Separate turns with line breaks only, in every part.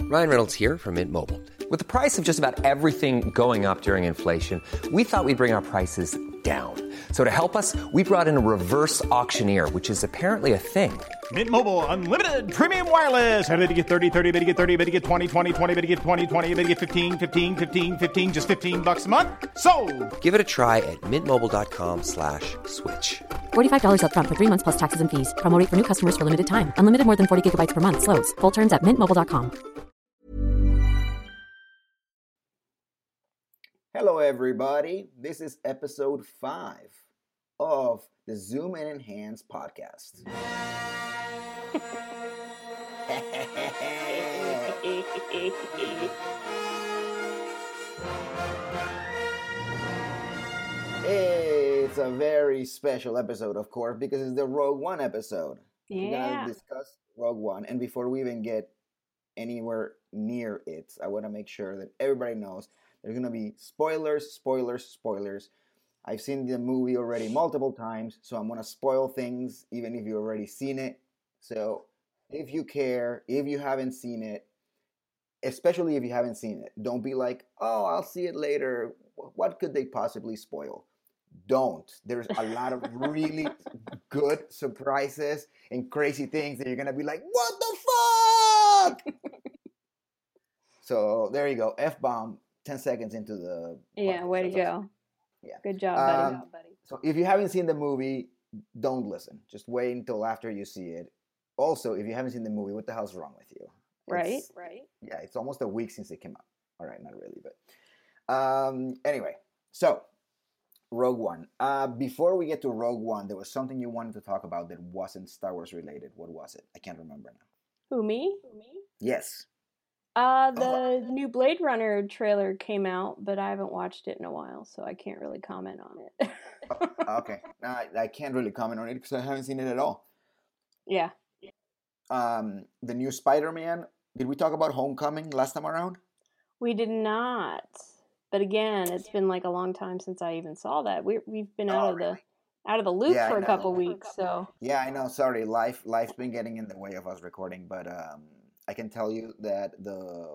Ryan Reynolds here from Mint Mobile. With the price of just about everything going up during inflation, we thought we'd bring our prices down. So to help us, we brought in a reverse auctioneer, which is apparently a thing.
Mint Mobile Unlimited Premium Wireless. How to get 30, 30, bit to get 30, bit to get 20, 20, 20, bit to get 20, 20, bit to get 15, 15, 15, 15, just $15 a month? Sold!
Give it a try at mintmobile.com/switch.
$45 up front for 3 months plus taxes and fees. Promo rate for new customers for limited time. Unlimited more than 40 gigabytes per month. Slows full terms at mintmobile.com.
Hello, everybody. This is episode 5 of the Zoom and Enhance podcast. It's a very special episode, of course, because it's the Rogue One episode. We're going to discuss Rogue One. And before we even get anywhere near it, I want to make sure that everybody knows there's going to be spoilers. I've seen the movie already multiple times, so I'm going to spoil things even if you've already seen it. So if you care, if you haven't seen it, especially if you haven't seen it, don't be like, oh, I'll see it later. What could they possibly spoil? Don't. There's a lot of really good surprises and crazy things that you're going to be like, what the fuck? So there you go. F-bomb. 10 seconds into the...
Yeah, way to go.
Yeah.
Good job, buddy.
So if you haven't seen the movie, don't listen. Just wait until after you see it. Also, if you haven't seen the movie, what the hell's wrong with you?
Right.
Yeah, it's almost a week since it came out. All right, not really, but... Anyway, so, Rogue One. Before we get to Rogue One, there was something you wanted to talk about that wasn't Star Wars related. What was it? I can't remember now.
Who, me?
Yes.
The new Blade Runner trailer came out, but I haven't watched it in a while, so I can't really comment on it.
Okay. I can't really comment on it because I haven't seen it at all.
Yeah.
The new Spider-Man. Did we talk about Homecoming last time around?
We did not. But again, it's been like a long time since I even saw that. We've been out of the loop for a couple weeks, so.
Yeah, I know. Sorry, life's been getting in the way of us recording, but I can tell you that the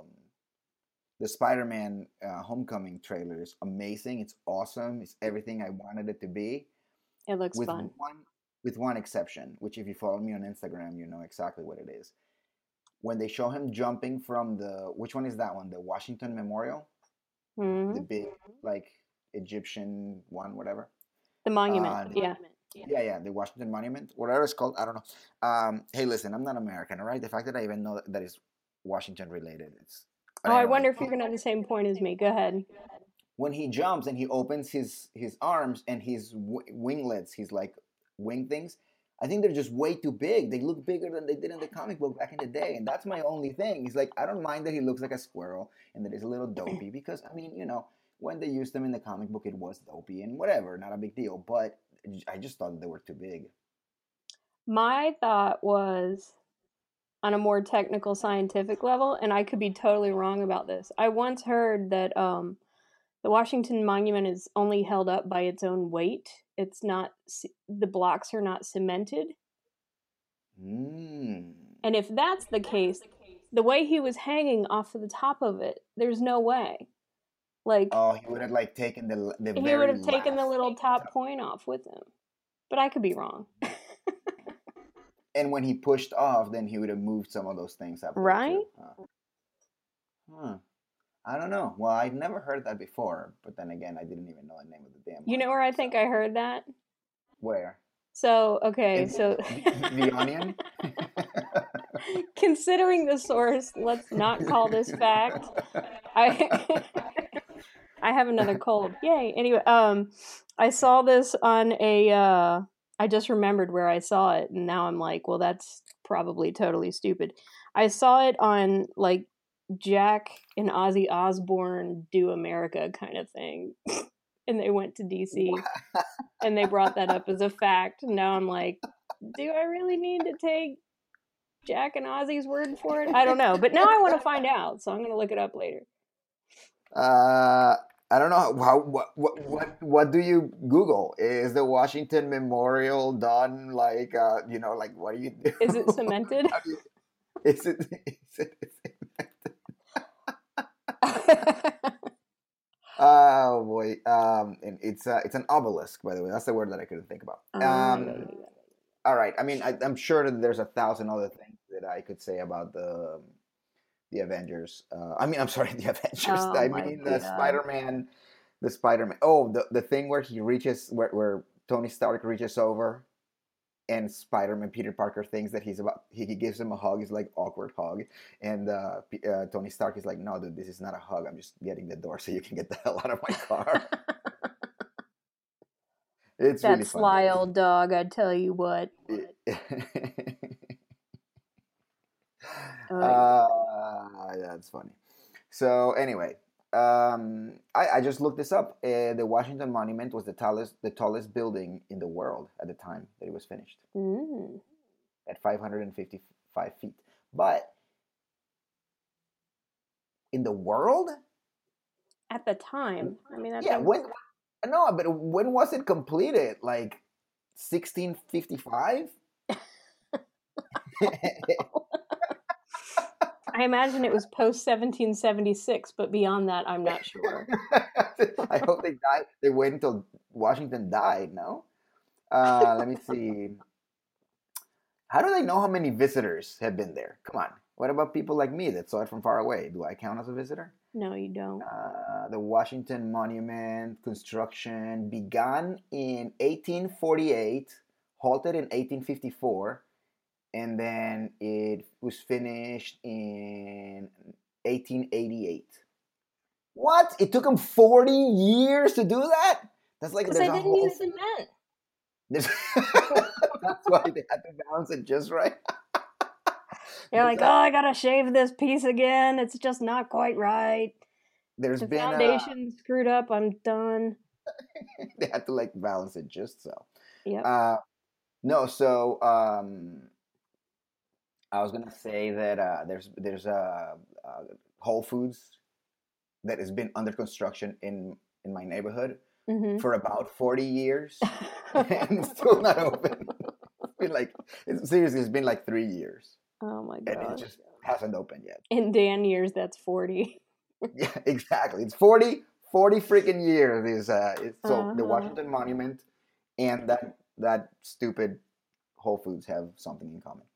Spider-Man Homecoming trailer is amazing. It's awesome. It's everything I wanted it to be.
It looks fun.
With one exception, which if you follow me on Instagram, you know exactly what it is. When they show him jumping from which one is that one? The Washington Memorial?
Mm-hmm.
The big, like, Egyptian one, whatever.
The monument, yeah.
Yeah, the Washington Monument, whatever it's called, I don't know. Hey, listen, I'm not American, all right? The fact that I even know that is Washington related,
I wonder if you're going to have the same point as me. Go ahead.
When he jumps and he opens his arms and his winglets, his, like, wing things, I think they're just way too big. They look bigger than they did in the comic book back in the day, and that's my only thing. He's like, I don't mind that he looks like a squirrel and that he's a little dopey because, I mean, you know, when they used them in the comic book, it was dopey and whatever, not a big deal, but I just thought they were too big.
My thought was on a more technical scientific level, and I could be totally wrong about this. I once heard that the Washington Monument is only held up by its own weight. It's not, the blocks are not cemented. And if that's the case, the way he was hanging off of the top of it, there's no way. Like,
he would have like taken the
he would have taken the little top point off with him. But I could be wrong.
And when he pushed off, then he would have moved some of those things up.
Right?
I don't know. Well, I'd never heard that before, but then again, I didn't even know the name of the damn.
You know where I think I heard that?
Where?
So, okay,
The Onion?
Considering the source, let's not call this fact. I have another cold. Yay. Anyway, I saw this on I just remembered where I saw it, and now I'm like, well, that's probably totally stupid. I saw it on, like, Jack and Ozzy Osbourne Do America kind of thing. And they went to DC. And they brought that up as a fact. Now I'm like, do I really need to take Jack and Ozzy's word for it? I don't know. But now I want to find out, so I'm going to look it up later.
I don't know what do you Google? Is the Washington Memorial done like like what do you do?
Is it cemented?
Is it cemented? Oh boy. And it's an obelisk, by the way. That's the word that I couldn't think about. All right. I mean, I'm sure that there's 1,000 other things that I could say about the Avengers. I'm sorry, the Avengers.
Oh
I
my
mean,
God.
Spider-Man. The Spider-Man. Oh, the thing where he reaches, where Tony Stark reaches over, and Spider-Man, Peter Parker thinks that he gives him a hug. It's like awkward hug, and Tony Stark is like, "No, dude, this is not a hug. I'm just getting the door so you can get the hell out of my car." It's
that
really
sly
funny.
old dog, I tell you what.
That's funny. So anyway, I just looked this up. The Washington Monument was the tallest building in the world at the time that it was finished, at 555 feet. But in the world,
at the time, I mean,
yeah. But when was it completed? Like 1655.
I imagine it was post 1776, but beyond that, I'm not sure.
I hope they died. They waited until Washington died. No. Let me see. How do they know how many visitors have been there? Come on. What about people like me that saw it from far away? Do I count as a visitor?
No, you don't.
The Washington Monument construction began in 1848, halted in 1854, and then it was finished in 1888. What? It took them 40 years to do that? That's like
because they didn't use cement.
That's why they had to balance it just right.
You're like, oh, I gotta shave this piece again. It's just not quite right.
The
foundation screwed up. I'm done.
They had to like balance it just so.
Yeah.
No, so I was gonna say that there's Whole Foods that has been under construction in my neighborhood for about 40 years and it's still not open. It's been like 3 years.
Oh my God.
And it just hasn't opened yet.
In Dan years, that's 40.
Yeah, exactly. It's 40 freaking years. So the Washington Monument and that stupid Whole Foods have something in common.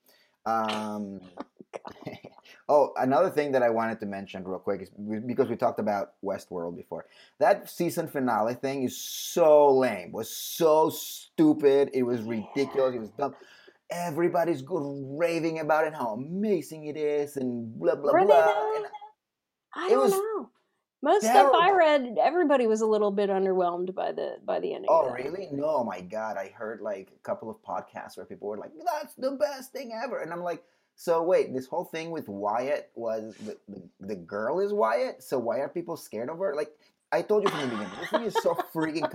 Oh, another thing that I wanted to mention real quick is because we talked about Westworld before. That season finale thing is so lame. It was so stupid. It was ridiculous. It was dumb. Everybody's raving about it, how amazing it is, and blah blah blah.
I don't know. Most stuff I read, everybody was a little bit underwhelmed by the ending.
Oh, really? No, my God. I heard like a couple of podcasts where people were like, "That's the best thing ever," and I'm like, so wait, this whole thing with Wyatt was the girl is Wyatt, so why are people scared of her? Like I told you from the beginning, this thing is so freaking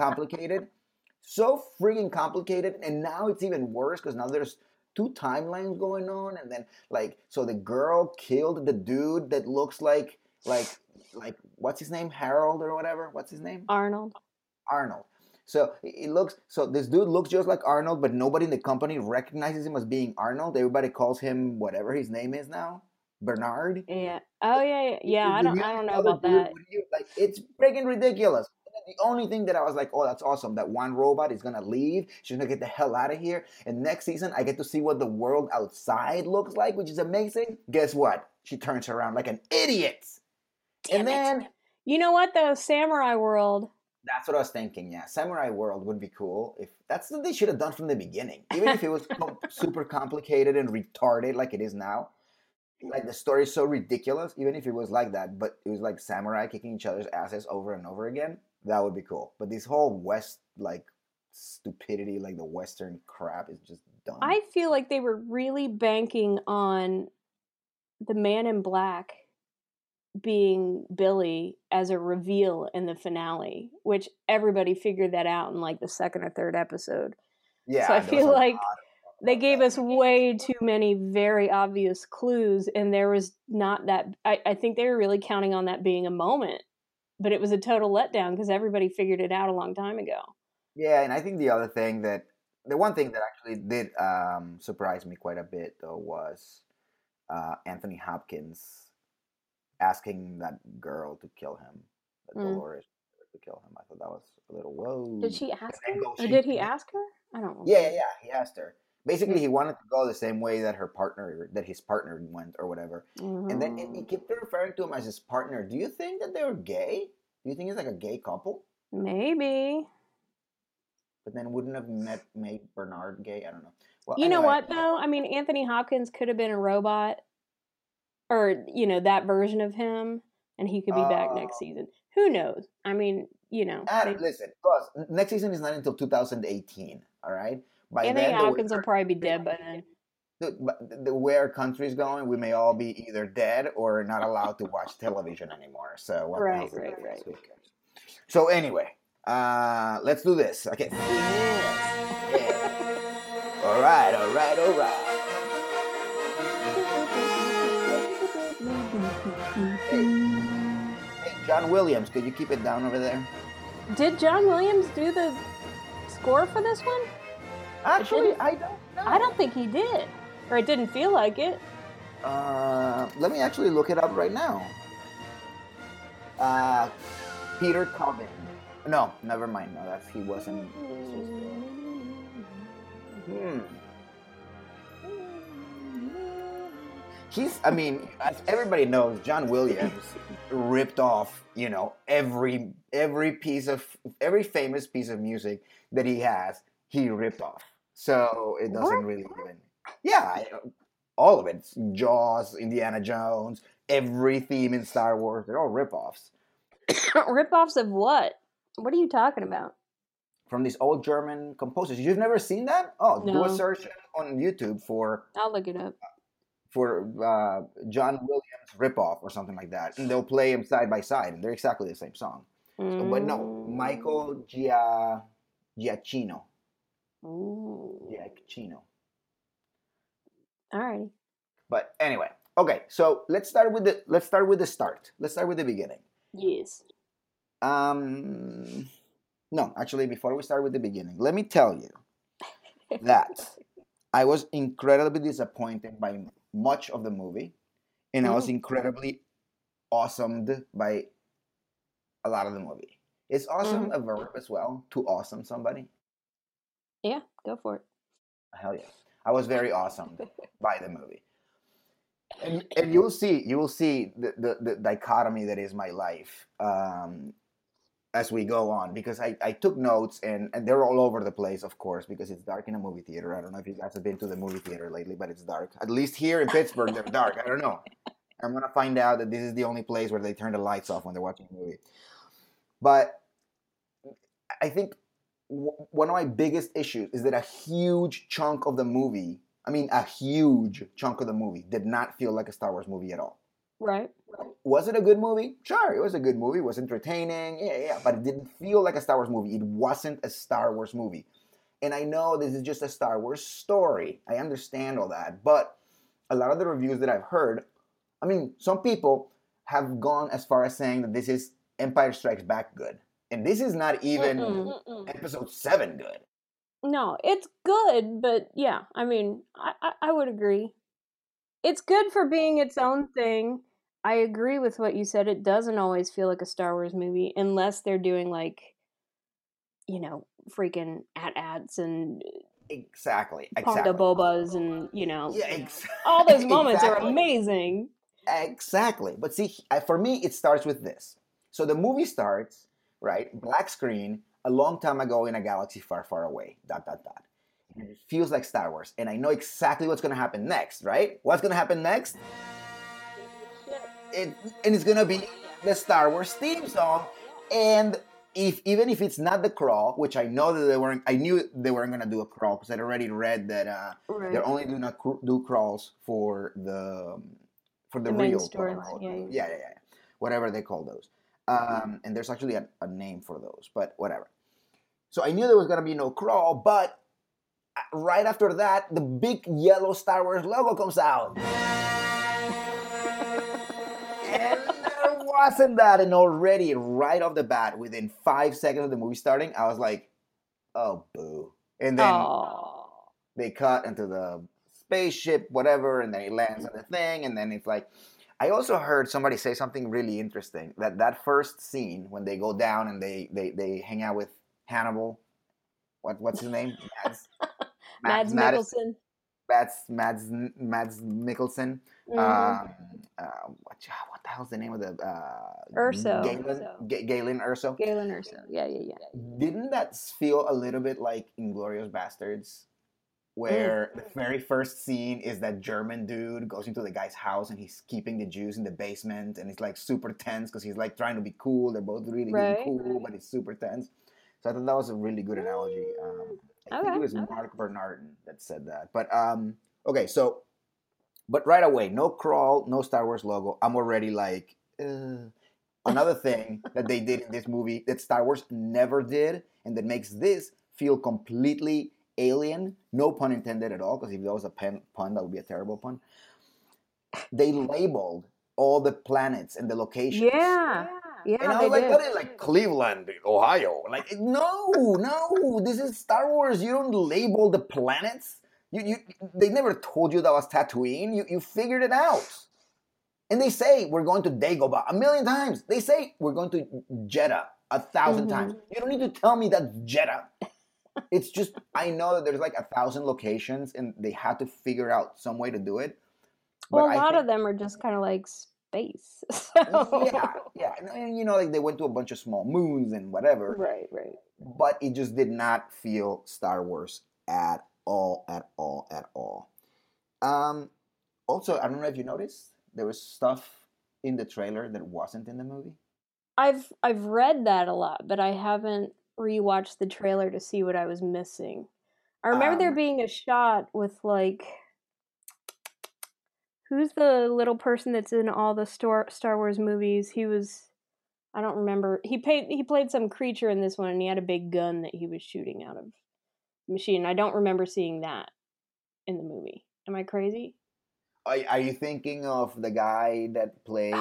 complicated, and now it's even worse because now there's 2 timelines going on, and then like so the girl killed the dude that looks like what's his name, Harold or whatever. What's his name?
Arnold.
So this dude looks just like Arnold, but nobody in the company recognizes him as being Arnold. Everybody calls him whatever his name is now, Bernard.
Yeah. Oh yeah. I don't know about that.
It's freaking ridiculous. The only thing that I was like, oh, that's awesome. That one robot is gonna leave. She's gonna get the hell out of here. And next season, I get to see what the world outside looks like, which is amazing. Guess what? She turns around like an idiot.
Damn it. You know what though? Samurai World.
That's what I was thinking. Yeah, Samurai World would be cool if that's what they should have done from the beginning. Even if it was super complicated and retarded like it is now, like the story is so ridiculous. Even if it was like that, but it was like samurai kicking each other's asses over and over again, that would be cool. But this whole West like stupidity, like the Western crap, is just dumb.
I feel like they were really banking on the Man in Black being Billy as a reveal in the finale, which everybody figured that out in like the 2nd or 3rd episode. Yeah. So I feel like they gave us way too many very obvious clues, and there was not that. I think they were really counting on that being a moment, but it was a total letdown because everybody figured it out a long time ago.
Yeah, and I think the one thing that actually did surprise me quite a bit though was Anthony Hopkins asking that girl to kill him, that Dolores to kill him. I thought that was a little whoa.
Did she ask him? Or did he ask her? I don't know.
Yeah. He asked her. Basically, he wanted to go the same way that his partner went, or whatever. And then he kept referring to him as his partner. Do you think that they were gay? Do you think it's like a gay couple?
Maybe.
But then wouldn't have made Bernard gay? I don't know. Well,
you know what, though? I mean, Anthony Hopkins could have been a robot. Or, that version of him. And he could be back next season. Who knows? I mean,
listen, plus, next season is not until 2018, all right? By
Anthony Hopkins will probably be dead by then.
The way our country's going, we may all be either dead or not allowed to watch television anymore. So what
right.
So anyway, let's do this. Okay. Yeah. All right. Hey, John Williams, could you keep it down over there?
Did John Williams do the score for this one?
Actually, I don't know.
I don't think he did. Or it didn't feel like it.
Let me actually look it up right now. Peter Cobbin. No, never mind. No, he wasn't. As everybody knows, John Williams ripped off, every famous piece of music that he has, he ripped off. So it doesn't really even. Yeah, all of it. Jaws, Indiana Jones, every theme in Star Wars, they're all rip-offs.
Rip-offs of what? What are you talking about?
From these old German composers. You've never seen that? Oh, no. Do a search on YouTube for...
I'll look it up.
For John Williams rip-off or something like that. And they'll play them side by side, and they're exactly the same song. So, but no, Michael Giacchino. Giacchino.
All right.
But anyway, okay. So let's start with the start. Let's start with the beginning.
Yes.
No, actually, before we start with the beginning, let me tell you that I was incredibly disappointed by much of the movie, and I was incredibly awesomed by a lot of the movie. Is awesome a verb as well? To awesome somebody?
Yeah, go for it.
Hell yeah. I was very awesome by the movie. And you will see the dichotomy that is my life as we go on, because I took notes and they're all over the place, of course, because it's dark in a movie theater. I don't know if you guys have been to the movie theater lately, but it's dark. At least here in Pittsburgh, they're dark. I don't know. I'm going to find out that this is the only place where they turn the lights off when they're watching a movie. But I think one of my biggest issues is that a huge chunk of the movie did not feel like a Star Wars movie at all.
Right.
Was it a good movie? Sure, it was a good movie. It was entertaining. Yeah. But it didn't feel like a Star Wars movie. It wasn't a Star Wars movie. And I know this is just a Star Wars story. I understand all that. But a lot of the reviews that I've heard, some people have gone as far as saying that this is Empire Strikes Back good. And this is not even Episode 7 good.
No, it's good, but yeah, I would agree. It's good for being its own thing. I agree with what you said. It doesn't always feel like a Star Wars movie unless they're doing freaking AT-ATs and
exactly
Ponda Bobas and all those moments are amazing.
Exactly. But see, for me, it starts with this. So the movie starts, right? Black screen, a long time ago in a galaxy far, far away. ... And it feels like Star Wars. And I know exactly what's going to happen next, right? What's going to happen next? And it's going to be the Star Wars theme song. And even if it's not the crawl, which I know that I knew they weren't going to do a crawl because I'd already read that they're only going to do crawls for the real
storyline. Yeah.
Whatever they call those. And there's actually a name for those, but whatever. So I knew there was going to be no crawl, but right after that, the big yellow Star Wars logo comes out. And there wasn't that. And already, right off the bat, within 5 seconds of the movie starting, I was like, oh, boo. And then they cut into the spaceship, whatever, and then it lands on the thing, and then it's like, I also heard somebody say something really interesting, that first scene when they go down and they hang out with Hannibal. What's his name?
Mads Mikkelsen.
Mads Mikkelsen.
Mm-hmm.
What the hell's the name of the
Urso.
Galen Erso.
Galen Erso. Yeah.
Didn't that feel a little bit like Inglourious Bastards? Where the very first scene is that German dude goes into the guy's house and he's keeping the Jews in the basement and it's like super tense because he's like trying to be cool. They're both really cool, but it's super tense. So I thought that was a really good analogy. I think it was Mark Bernardin that said that. But okay, so but right away, no crawl, no Star Wars logo. I'm already like another thing that they did in this movie that Star Wars never did and that makes this feel completely alien, no pun intended at all, because if that was a pun, that would be a terrible pun. They labeled all the planets and the locations.
Yeah,
and I was like, what is like Cleveland, Ohio? Like, no, this is Star Wars. You don't label the planets. They never told you that was Tatooine. You figured it out. And they say we're going to Dagobah 1,000,000 times. They say we're going to Jeddah 1,000 times. You don't need to tell me that's Jeddah. It's just, I know that there's like 1,000 locations and they had to figure out some way to do it.
Well, a lot of them are just kind of like space. So.
Yeah. And like they went to a bunch of small moons and whatever.
Right.
But it just did not feel Star Wars at all. Also, I don't know if you noticed, there was stuff in the trailer that wasn't in the movie.
I've read that a lot, but I haven't rewatched the trailer to see what I was missing. I remember there being a shot with like, who's the little person that's in all the Star Wars movies? I don't remember. He played some creature in this one, and he had a big gun that he was shooting out of the machine. I don't remember seeing that in the movie. Am I crazy?
Are you thinking of the guy that played?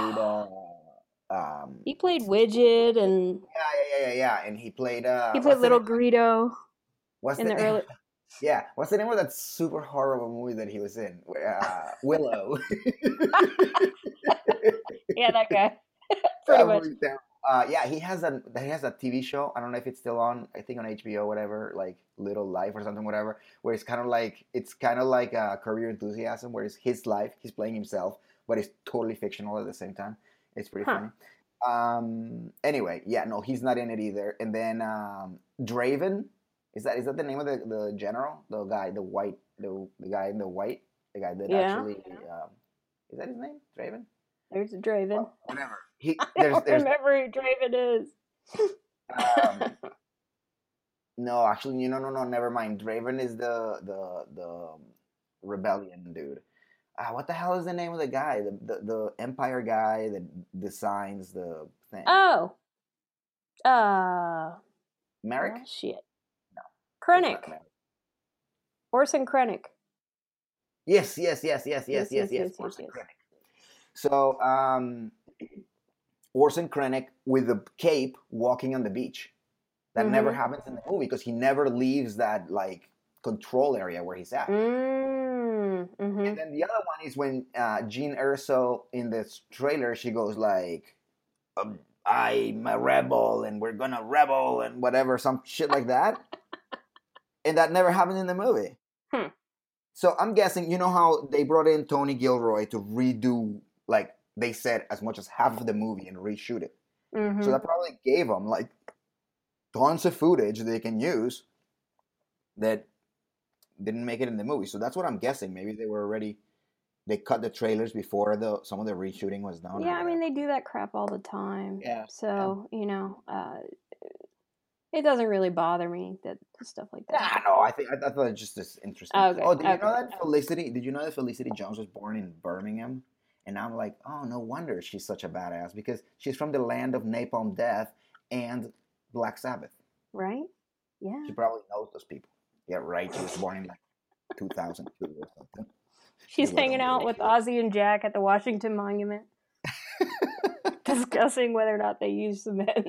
He played Widget and
yeah, and he played
Little Greedo.
What's the name? Yeah, what's the name of that super horrible movie that he was in? Willow.
Yeah, that guy. Pretty much.
Yeah, he has a TV show. I don't know if it's still on. I think on HBO, whatever, like Little Life or something, whatever. Where it's kind of like Curb Your Enthusiasm, where it's his life, he's playing himself, but it's totally fictional at the same time. It's pretty funny. Anyway, yeah, no, he's not in it either. And then Draven, is that the name of the general, the guy, the guy in the white, the guy that actually is that his name, Draven?
There's a Draven.
Well, whatever.
I don't remember who Draven is.
No, actually, no, never mind. Draven is the rebellion dude. What the hell is the name of the guy? The Empire guy that designs the thing.
Oh.
Merrick?
Oh, shit.
No.
Krennic. Orson Krennic.
Yes. Orson Krennic. So, Orson Krennic with the cape walking on the beach. That never happens in the movie because he never leaves that like control area where he's at. And then the other one is when Jean Erso in this trailer, she goes like, I'm a rebel and we're gonna rebel and whatever, some shit like that. And that never happened in the movie. So I'm guessing, you know how they brought in Tony Gilroy to redo, like they said, as much as half of the movie and reshoot it. So that probably gave them like tons of footage they can use that didn't make it in the movie. So that's what I'm guessing. Maybe they cut the trailers before some of the reshooting was done.
Yeah, I mean, they do that crap all the time.
Yeah.
So, it doesn't really bother me that stuff like that.
No, I thought it was just this interesting.
Okay,
did you know that Felicity? Did you know that Felicity Jones was born in Birmingham? And I'm like, oh, no wonder she's such a badass because she's from the land of Napalm Death and Black Sabbath.
Right? Yeah.
She probably knows those people. Yeah, right. She was born in like 2002 or something.
She's hanging out with Ozzy and Jack at the Washington Monument, discussing whether or not they use cement.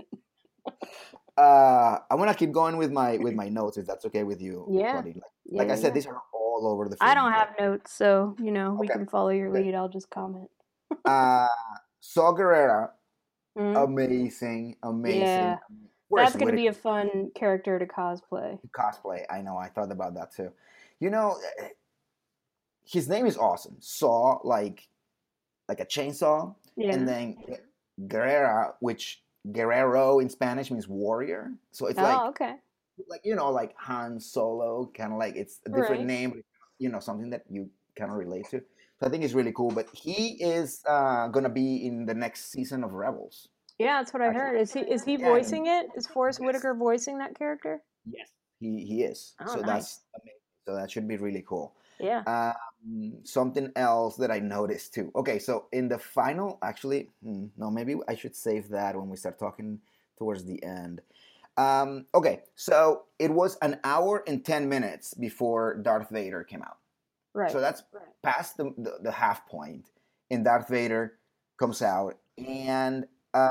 I want to keep going with my notes, if that's okay with you.
Yeah.
Like I said, these are all over the film.
I don't have notes, so we can follow your lead. I'll just comment.
Saw Gerrera,
Mm-hmm.
amazing.
Yeah. That's going to be a fun character to cosplay.
I know. I thought about that too. You know, his name is awesome. Saw, like a chainsaw, and then Guerrera, which Guerrero in Spanish means warrior. So it's
okay.
Like like Han Solo, kind of like it's a different name, something that you kind of relate to. So I think it's really cool. But he is gonna be in the next season of Rebels.
Yeah, that's what I heard. Is he voicing it? Is Forrest Whitaker voicing that character?
Yes, he is.
Oh,
so
nice.
That's amazing. So that should be really cool.
Yeah.
Something else that I noticed too. Okay, so in the final, actually, no, maybe I should save that when we start talking towards the end. Okay, so it was an hour and 10 minutes before Darth Vader came out.
Right.
So that's past the half point, and Darth Vader comes out, and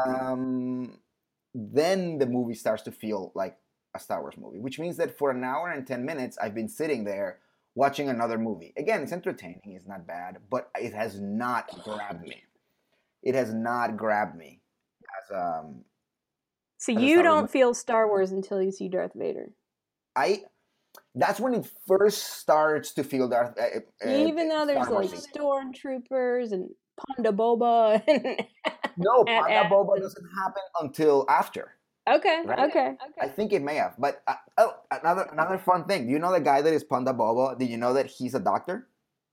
then the movie starts to feel like a Star Wars movie, which means that for an hour and 10 minutes, I've been sitting there watching another movie. Again, it's entertaining, it's not bad, but it has not grabbed me. It has not grabbed me as
So you don't feel Star Wars until you see Darth Vader.
That's when it first starts to feel Darth.
Even though there's like stormtroopers and Ponda Boba.
No, Ponda Boba doesn't happen until after.
Okay,
right?
Okay.
I think it may have, but another fun thing. Do you know the guy that is Ponda Boba? Did you know that he's a doctor?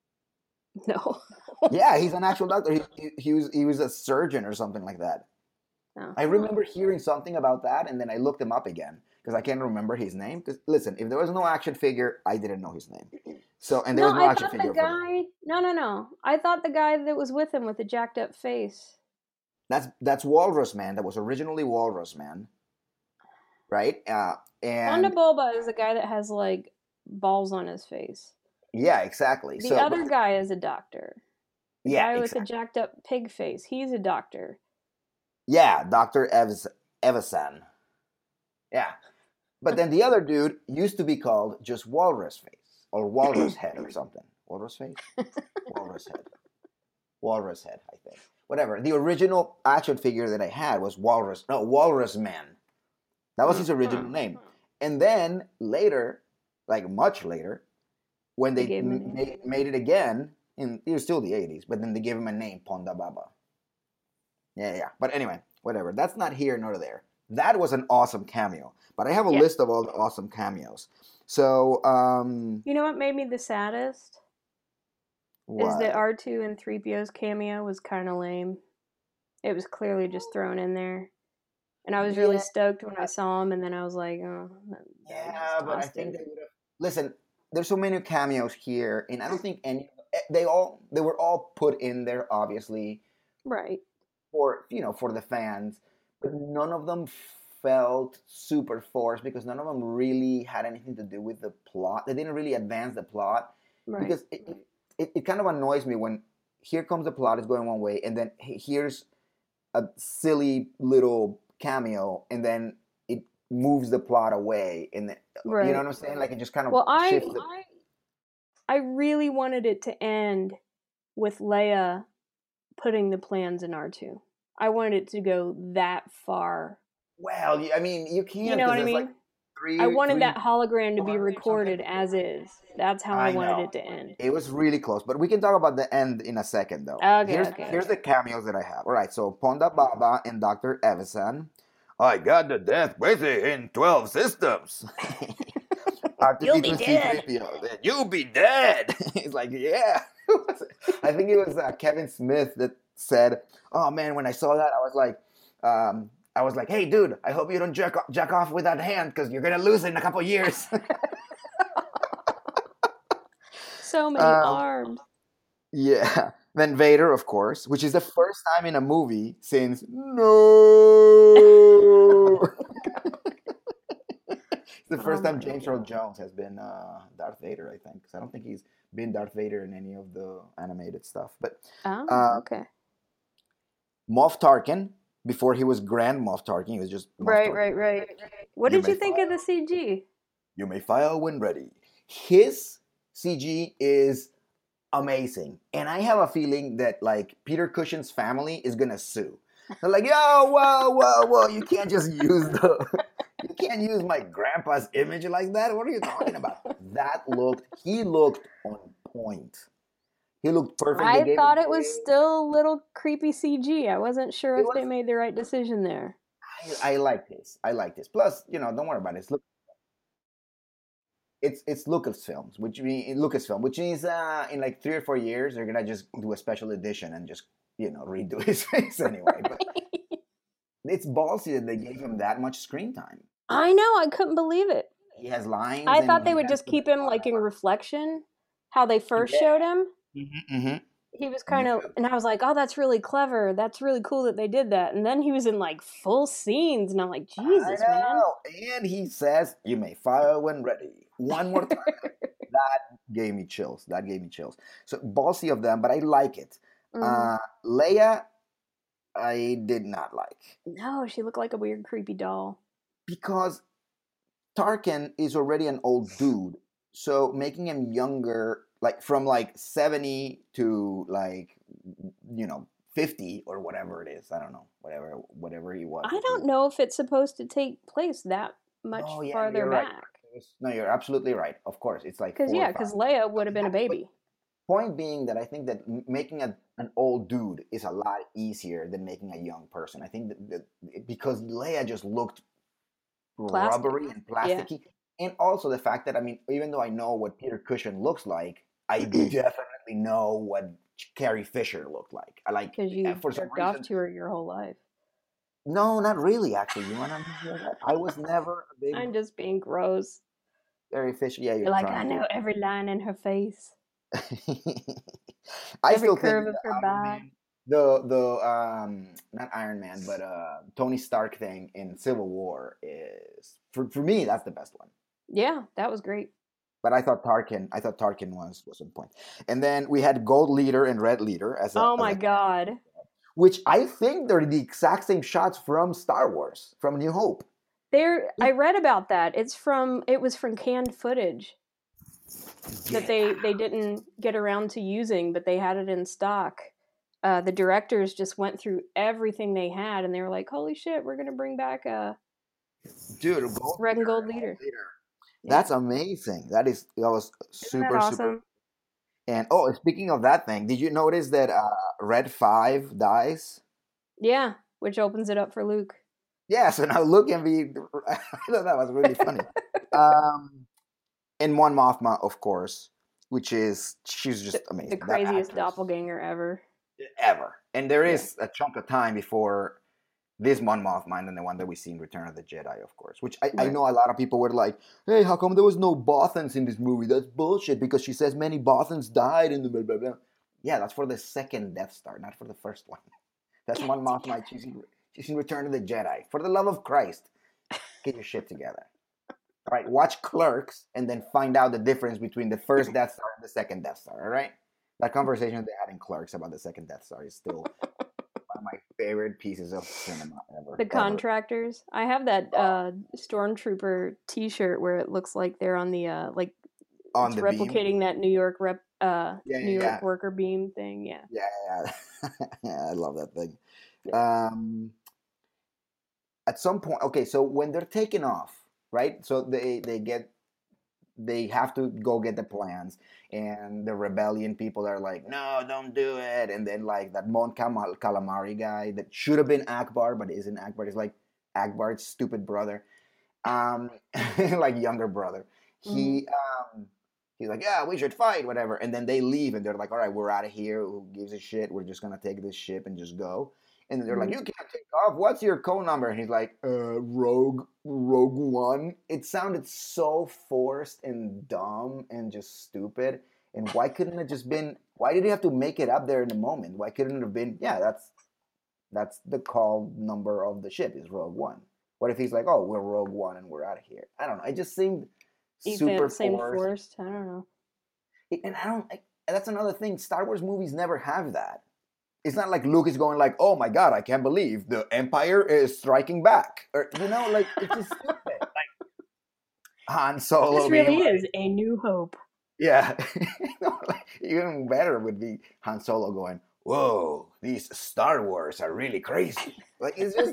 No.
Yeah, he's an actual doctor. He was a surgeon or something like that. Oh. I remember hearing something about that, and then I looked him up again because I can't remember his name. Because listen, if there was no action figure, I didn't know his name. So there was no action figure.
No. I thought the guy that was with him with the jacked up face.
That's Walrus Man. That was originally Walrus Man, right? And
Ponda Boba is the guy that has like balls on his face.
Yeah, exactly.
The other guy is a doctor. The guy with
exactly.
the jacked up pig face. He's a doctor.
Yeah, Dr. Evazan. Yeah. But then the other dude used to be called just Walrus Face or Walrus Head or something. Walrus Face? Walrus Head. Walrus Head, I think. Whatever. The original action figure that I had was Walrus Man. That was his original name. And then later, like much later, when they made it again, it was still the 80s, but then they gave him a name, Ponda Baba. Yeah. But anyway, whatever. That's not here nor there. That was an awesome cameo. But I have a list of all the awesome cameos. So,
you know what made me the saddest? What? Is that R2 and 3PO's cameo was kind of lame. It was clearly just thrown in there. And I was really stoked when I saw him, and then I was like, oh.
Yeah, but I think they would have... Listen, there's so many cameos here, and I don't think they were all put in there, obviously.
Right.
For the fans, but none of them felt super forced because none of them really had anything to do with the plot. They didn't really advance the plot. Right. Because it kind of annoys me when here comes the plot is going one way, and then here's a silly little cameo, and then it moves the plot away, and then, you know what I'm saying? Like it just kind of shifts.
I really wanted it to end with Leia putting the plans in R2. I wanted it to go that far.
Well, I mean, you can't.
You know what I mean? I wanted that hologram to be recorded as is. That's how I wanted it to end.
It was really close, but we can talk about the end in a second, though. Here's the cameos that I have. All right, so Ponda Baba and Dr. Evazan. I got the Death Wizzy in 12 systems.
You'll be dead.
You'll be dead. He's like, yeah. I think it was Kevin Smith that said, "Oh man, when I saw that, I was like, hey dude, I hope you don't jack off with that hand because you're gonna lose it in a couple years."
So many arms.
Yeah. Then Vader, of course, which is the first time in a movie since It's the first time James Earl Jones has been Darth Vader, I think. Because I don't think he's been Darth Vader in any of the animated stuff. But
okay.
Moff Tarkin, before he was Grand Moff Tarkin, he was just Moff Tarkin.
Right. What did you think of the CG?
You may file when ready. His CG is amazing. And I have a feeling that like Peter Cushing's family is gonna sue. They're like, yo, whoa, you can't just use you can't use my grandpa's image like that. What are you talking about? He looked on point. He looked perfect.
I thought it was still a little creepy CG. I wasn't sure if they made the right decision there.
I like this. Plus, don't worry about it. It's Lucasfilm, which means in like 3 or 4 years they're gonna just do a special edition and just redo his face anyway. But it's ballsy that they gave him that much screen time.
I know. I couldn't believe it.
He has lines.
I thought they would just keep him like in reflection, how they first showed him.
Mm-hmm.
He was kind of, and I was like, oh, that's really clever. That's really cool that they did that. And then he was in like full scenes, and I'm like, Jesus, man.
And he says, "You may fire when ready." One more time. That gave me chills. So ballsy of them, but I like it. Leia, I did not like.
No, she looked like a weird, creepy doll.
Because Tarkin is already an old dude, so making him younger, like from like 70 to like 50 or whatever it is. I don't know, whatever he was.
I don't know if it's supposed to take place that much farther back.
Right. No, you're absolutely right. Of course, it's like
because Leia would have been a baby.
Point being that I think that making an old dude is a lot easier than making a young person. I think that because Leia just looked rubbery and plasticky, and also the fact that even though I know what Peter Cushing looks like, I definitely know what Carrie Fisher looked like. I like
because you jerked off to her your whole life.
No, not really. Actually, you want to hear that? I was never a big.
I'm just being gross.
Carrie Fisher, yeah, you're
like I know every line in her face.
I
every
still
curve
think
of her body.
The not Iron Man, but Tony Stark thing in Civil War is for me that's the best one.
Yeah, that was great.
But I thought Tarkin was on point. And then we had Gold Leader and Red Leader as
oh my god.
Which I think they're the exact same shots from Star Wars, from New Hope.
I read about that. It was from canned footage that they didn't get around to using, but they had it in stock. The directors just went through everything they had, and they were like, "Holy shit, we're gonna bring back a Red and Gold Leader."
That's amazing. That was super
awesome?
Super. And speaking of that thing, did you notice that Red 5 dies?
Yeah, which opens it up for Luke.
Yeah, so now Luke can be. I thought that was really funny. And Mon Mothma, of course, she's just amazing.
The craziest doppelganger ever.
And there is a chunk of time before this Mon Mothma and then the one that we see in Return of the Jedi, of course. Which I know a lot of people were like, "Hey, how come there was no Bothans in this movie? That's bullshit because she says many Bothans died in the blah blah blah." Yeah, that's for the second Death Star, not for the first one. That's Mon Mothma. She's in Return of the Jedi. For the love of Christ, get your shit together. All right, watch Clerks and then find out the difference between the first Death Star and the second Death Star. All right, that conversation they had in Clerks about the second Death Star is still one of my favorite pieces of cinema ever.
The Contractors. I have that Stormtrooper T-shirt where it looks like they're on the
on the
replicating
beam?
That New York New York worker beam thing. Yeah.
Yeah, I love that thing. At some point, okay, so when they're taking off, right? So they have to go get the plans, and the rebellion people are like, "No, don't do it." And then like that Mon Calamari guy that should have been Akbar, but isn't Akbar. He's like Akbar's stupid brother, like younger brother. He's like, "Yeah, we should fight, whatever." And then they leave, and they're like, "All right, we're out of here. Who gives a shit? We're just gonna take this ship and just go." And they're like, "You can't take off. What's your code number?" And he's like, Rogue One. It sounded so forced and dumb and just stupid. And why couldn't it just been? Why did he have to make it up there in the moment? Why couldn't it have been? Yeah, that's the call number of the ship is Rogue One. What if he's like, "Oh, we're Rogue One and we're out of here"? I don't know. It just seemed super forced.
I don't know.
And that's another thing. Star Wars movies never have that. It's not like Luke is going like, "Oh my God, I can't believe the Empire is striking back," or it's just stupid. Like Han Solo.
This really is A New Hope.
Yeah. Even better would be Han Solo going, "Whoa, these Star Wars are really crazy." Like it's just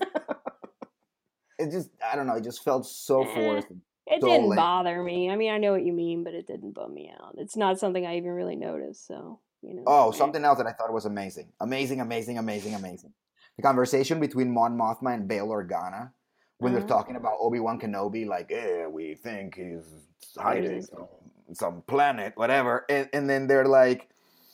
I don't know, it just felt so forced.
It
so
didn't
lame.
bother me. I mean, I know what you mean, but it didn't bum me out. It's not something I even really noticed. So,
Oh, something else that I thought was amazing. Amazing. The conversation between Mon Mothma and Bail Organa when they're talking about Obi-Wan Kenobi, like, we think he's hiding some planet, whatever. And then they're like,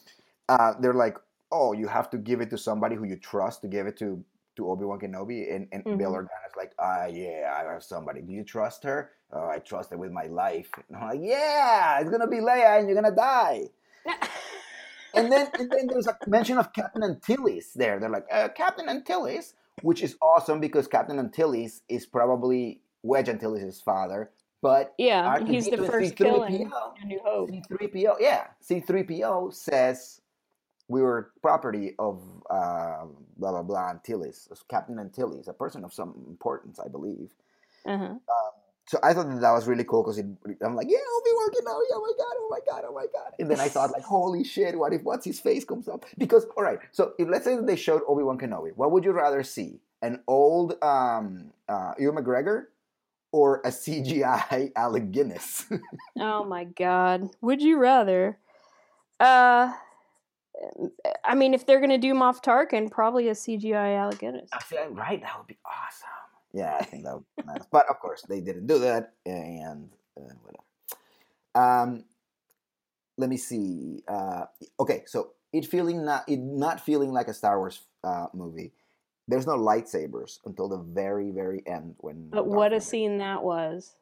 oh, you have to give it to somebody who you trust to give it to Obi-Wan Kenobi. And Bail Organa's like, yeah, I have somebody. Do you trust her? Oh, I trust her with my life. And I'm like, yeah, it's going to be Leia and you're going to die. And then there's a mention of Captain Antilles there. They're like, Captain Antilles, which is awesome because Captain Antilles is probably Wedge Antilles' father. But
yeah, he's the first killing in New Hope.
C-3PO says we were property of blah, blah, blah, Antilles. Captain Antilles, a person of some importance, I believe. So I thought that was really cool because I'm like, yeah, Obi-Wan Kenobi, oh my god. And then I thought, like, holy shit, what if what's his face comes up? Because, all right, so if let's say that they showed Obi-Wan Kenobi, what would you rather see? An old Ewan McGregor or a CGI Alec Guinness?
Oh my god. Would you rather? I mean, if they're going to do Moff Tarkin, probably a CGI Alec Guinness.
Right? That would be awesome. Yeah, I think that would be nice. But, of course, they didn't do that, and whatever. Let me see. Okay, so it not feeling like a Star Wars movie. There's no lightsabers until the very, very end.
But what a scene that was.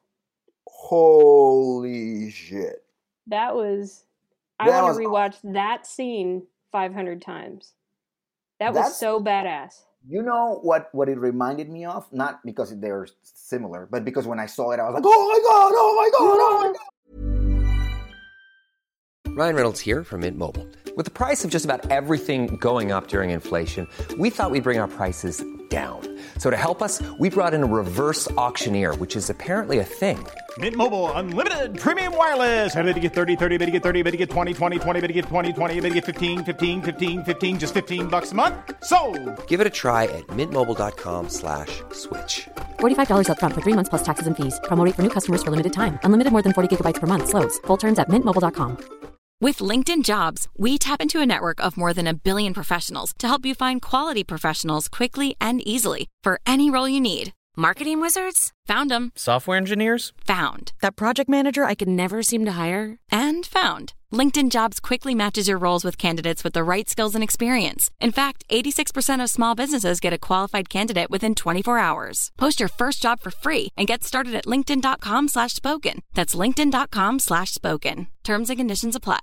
Holy shit.
That was... I want to rewatch that scene 500 times. That's so badass.
You know what it reminded me of? Not because they're similar, but because when I saw it, I was like, oh my god.
Ryan Reynolds here from Mint Mobile. With the price of just about everything going up during inflation, we thought we'd bring our prices down. So to help us, we brought in a reverse auctioneer, which is apparently a thing.
Mint Mobile Unlimited Premium Wireless. How to get 30, 30, how to get 30, how to get 20, 20, 20, how to get 20, 20, how to get 15, 15, 15, 15, just $15 a month? Sold!
Give it a try at mintmobile.com/switch.
$45 up front for 3 months plus taxes and fees. Promo rate for new customers for limited time. Unlimited more than 40 gigabytes per month. Slows full terms at mintmobile.com.
With LinkedIn Jobs, we tap into a network of more than 1 billion professionals to help you find quality professionals quickly and easily for any role you need. Marketing wizards? Found them.
Software engineers?
Found. That project manager I could never seem to hire? And found. LinkedIn Jobs quickly matches your roles with candidates with the right skills and experience. In fact, 86% of small businesses get a qualified candidate within 24 hours. Post your first job for free and get started at linkedin.com/spoken. That's linkedin.com/spoken. Terms and conditions apply.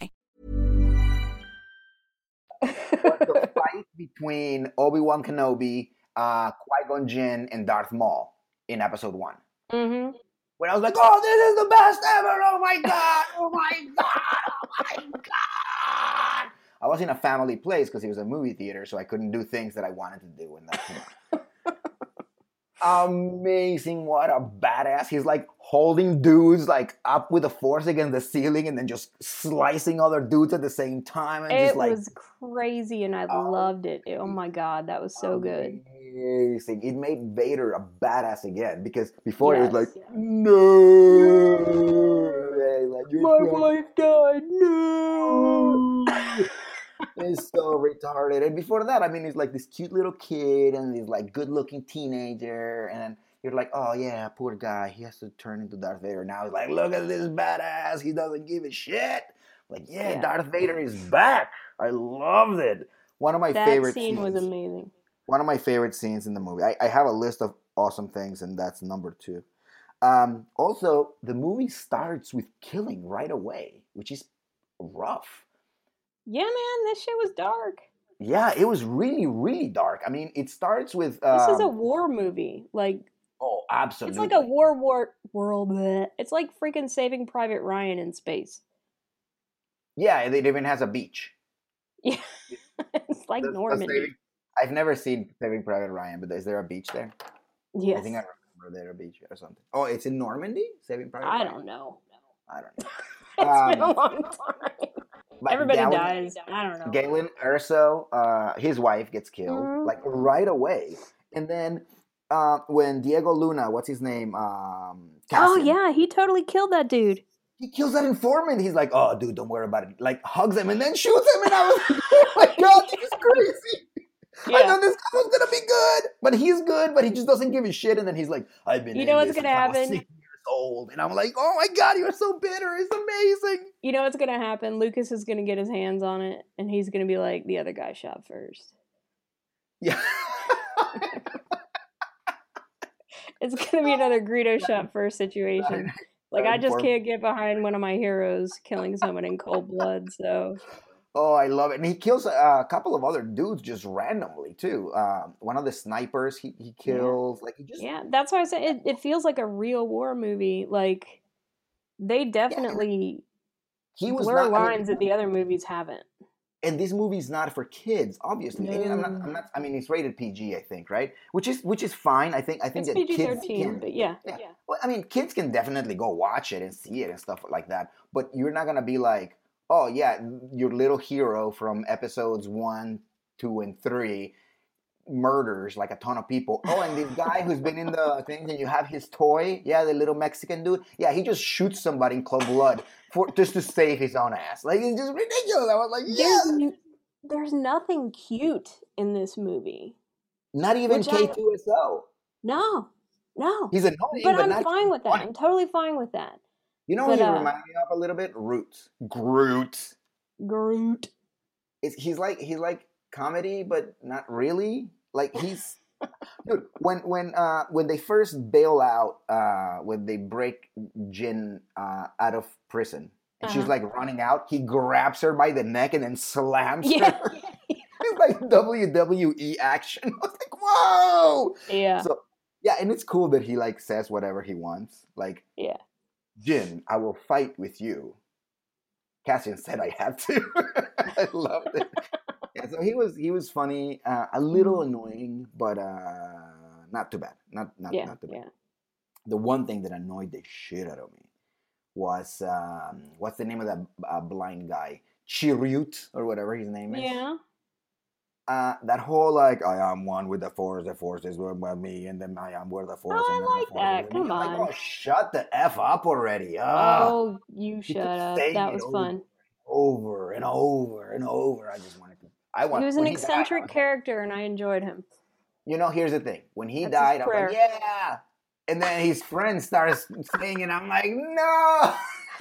The fight between Obi-Wan Kenobi, Qui-Gon Jinn, and Darth Maul in episode 1.
Mm-hmm.
When I was like, oh, this is the best ever! Oh my god! Oh my god! Oh my god! I was in a family place because it was a movie theater, so I couldn't do things that I wanted to do in that theater. Amazing, what a badass. He's like holding dudes like up with the force against the ceiling and then just slicing other dudes at the same time. And
it was crazy and I loved it. Oh my god, that was so good.
Amazing. It made Vader a badass again because before it was like, no, like,
my wife died, no.
It's so retarded. And before that, I mean, he's like this cute little kid and he's like good-looking teenager. And then you're like, oh yeah, poor guy. He has to turn into Darth Vader. Now he's like, look at this badass. He doesn't give a shit. Like, yeah. Darth Vader is back. I loved it. One of my favorite scenes.
That scene was amazing.
One of my favorite scenes in the movie. I have a list of awesome things, and that's number 2. Also, the movie starts with killing right away, which is rough.
Yeah, man, this shit was dark.
Yeah, it was really, really dark. I mean, it starts with...
this is a war movie. Like...
Oh, absolutely.
It's like a world... It's like freaking Saving Private Ryan in space.
Yeah, it even has a beach.
Yeah, it's like Normandy.
I've never seen Saving Private Ryan, but is there a beach there?
Yes.
I think I remember there a beach or something. Oh, it's in Normandy? Saving Private Ryan?
I don't know.
I don't know.
It's been a long time. Everybody dies. I don't know.
Galen Erso, his wife gets killed like right away, and then when Diego Luna, what's his name?
Cassian, yeah, he totally killed that dude.
He kills that informant. He's like, "Oh, dude, don't worry about it." Like hugs him and then shoots him, and I was like, "Oh my god, this is crazy." Yeah. I thought this guy was gonna be good, but he's good, but he just doesn't give a shit. And then he's like, "I've been."
You know what's gonna happen?
6 years old, and I'm like, "Oh my god, you're so bitter! It's amazing."
You know what's gonna happen? Lucas is gonna get his hands on it, and he's gonna be like, "The other guy shot first."
Yeah.
It's gonna be another Greedo shot first situation. Like, I just can't get behind one of my heroes killing someone in cold blood. So.
Oh, I love it. And he kills a couple of other dudes just randomly, too. One of the snipers he kills. Like, he just...
Yeah, that's why I say it feels like a real war movie. Like, they definitely blur lines that the other movies haven't.
And this movie's not for kids, obviously. No. I'm not. I mean, it's rated PG, I think, right? Which is fine. I think
it's
that
PG-13,
kids
but yeah.
Well, I mean, kids can definitely go watch it and see it and stuff like that. But you're not gonna be like, oh yeah, your little hero from episodes 1, 2, and 3 murders like a ton of people. Oh, and this guy who's been in the thing, and you have his toy, yeah, the little Mexican dude, yeah, he just shoots somebody in cold blood just to save his own ass. Like, it's just ridiculous. I was like, yeah.
There's nothing cute in this movie.
Not even K2SO.
No.
He's annoying,
but I'm fine with that. I'm totally fine with that.
You know what he reminds me of a little bit? Groot. He's like comedy, but not really. Like, he's dude. When they first bail out, when they break Jin out of prison, and she's like running out, he grabs her by the neck and then slams her. It's like WWE action. I was like, whoa.
Yeah.
So yeah, and it's cool that he like says whatever he wants. Like,
yeah,
Jin, I will fight with you. Cassian said I have to. I loved it. Yeah, so he was funny, a little annoying, but not too bad. Not too bad.
Yeah.
The one thing that annoyed the shit out of me was what's the name of that blind guy? Chirrut or whatever his name is.
Yeah.
That whole like, I am one with the force is with me, and then I am with the force.
Oh, I like that. Come on.
Like, oh, shut the F up already.
Oh, you shut up. That was fun.
Over and over and over. I just wanted to.
He was an eccentric character, and I enjoyed him.
You know, here's the thing. When he died, I was like, yeah. And then his friend starts singing, and I'm like, no.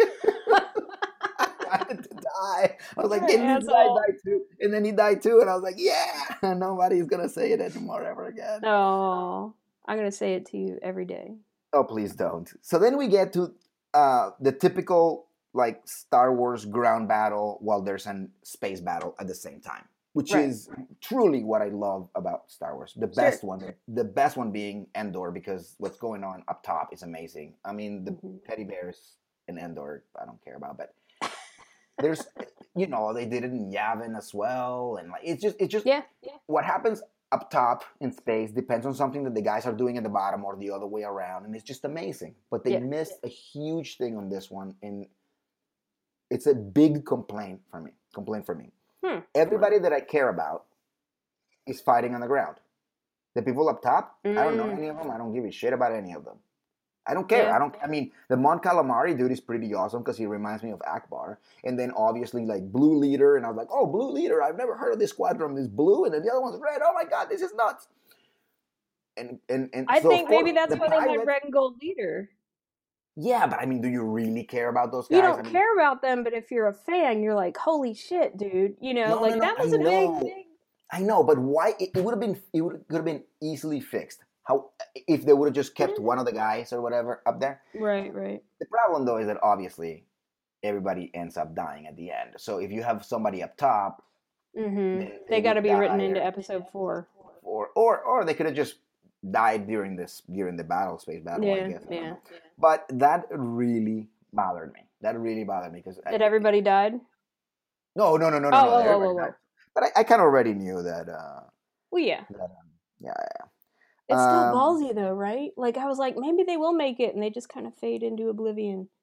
I wanted to die. I was like, and this guy died too. And then he died too, and I was like, yeah. Nobody's going to say it anymore ever again.
Oh, I'm going to say it to you every day.
Oh, please don't. So then we get to the typical like Star Wars ground battle while there's a space battle at the same time, which is truly what I love about Star Wars. The best one being Endor, because what's going on up top is amazing. I mean, the teddy bears in Endor, I don't care about, but there's, they did it in Yavin as well, and like it's just what happens up top in space depends on something that the guys are doing at the bottom or the other way around, and it's just amazing. But they missed a huge thing on this one, and it's a big complaint for me. Everybody that I care about is fighting on the ground. The people up top, I don't know any of them. I don't give a shit about any of them. I don't care. Yeah. The Mon Calamari dude is pretty awesome because he reminds me of Akbar. And then obviously like Blue Leader, and I was like, oh, Blue Leader, I've never heard of this squadron. It's blue, and then the other one's red. Oh my god, this is nuts. And
I think maybe that's why they had Red and Gold Leader.
Yeah, but I mean, do you really care about those guys?
You don't care about them, but if you're a fan, you're like, holy shit, dude. That was a big.
I know, but why? It could have been easily fixed. How if they would have just kept one of the guys or whatever up there?
Right.
The problem though is that obviously everybody ends up dying at the end. So if you have somebody up top,
they got to be written into episode 4.
Or they could have just died during the space battle. I guess.
Yeah.
But that really bothered me. Because
that everybody died.
No.
Oh.
But I kind of already knew that.
Well, yeah.
Yeah.
It's still ballsy though, right? Like I was like, maybe they will make it, and they just kind of fade into oblivion.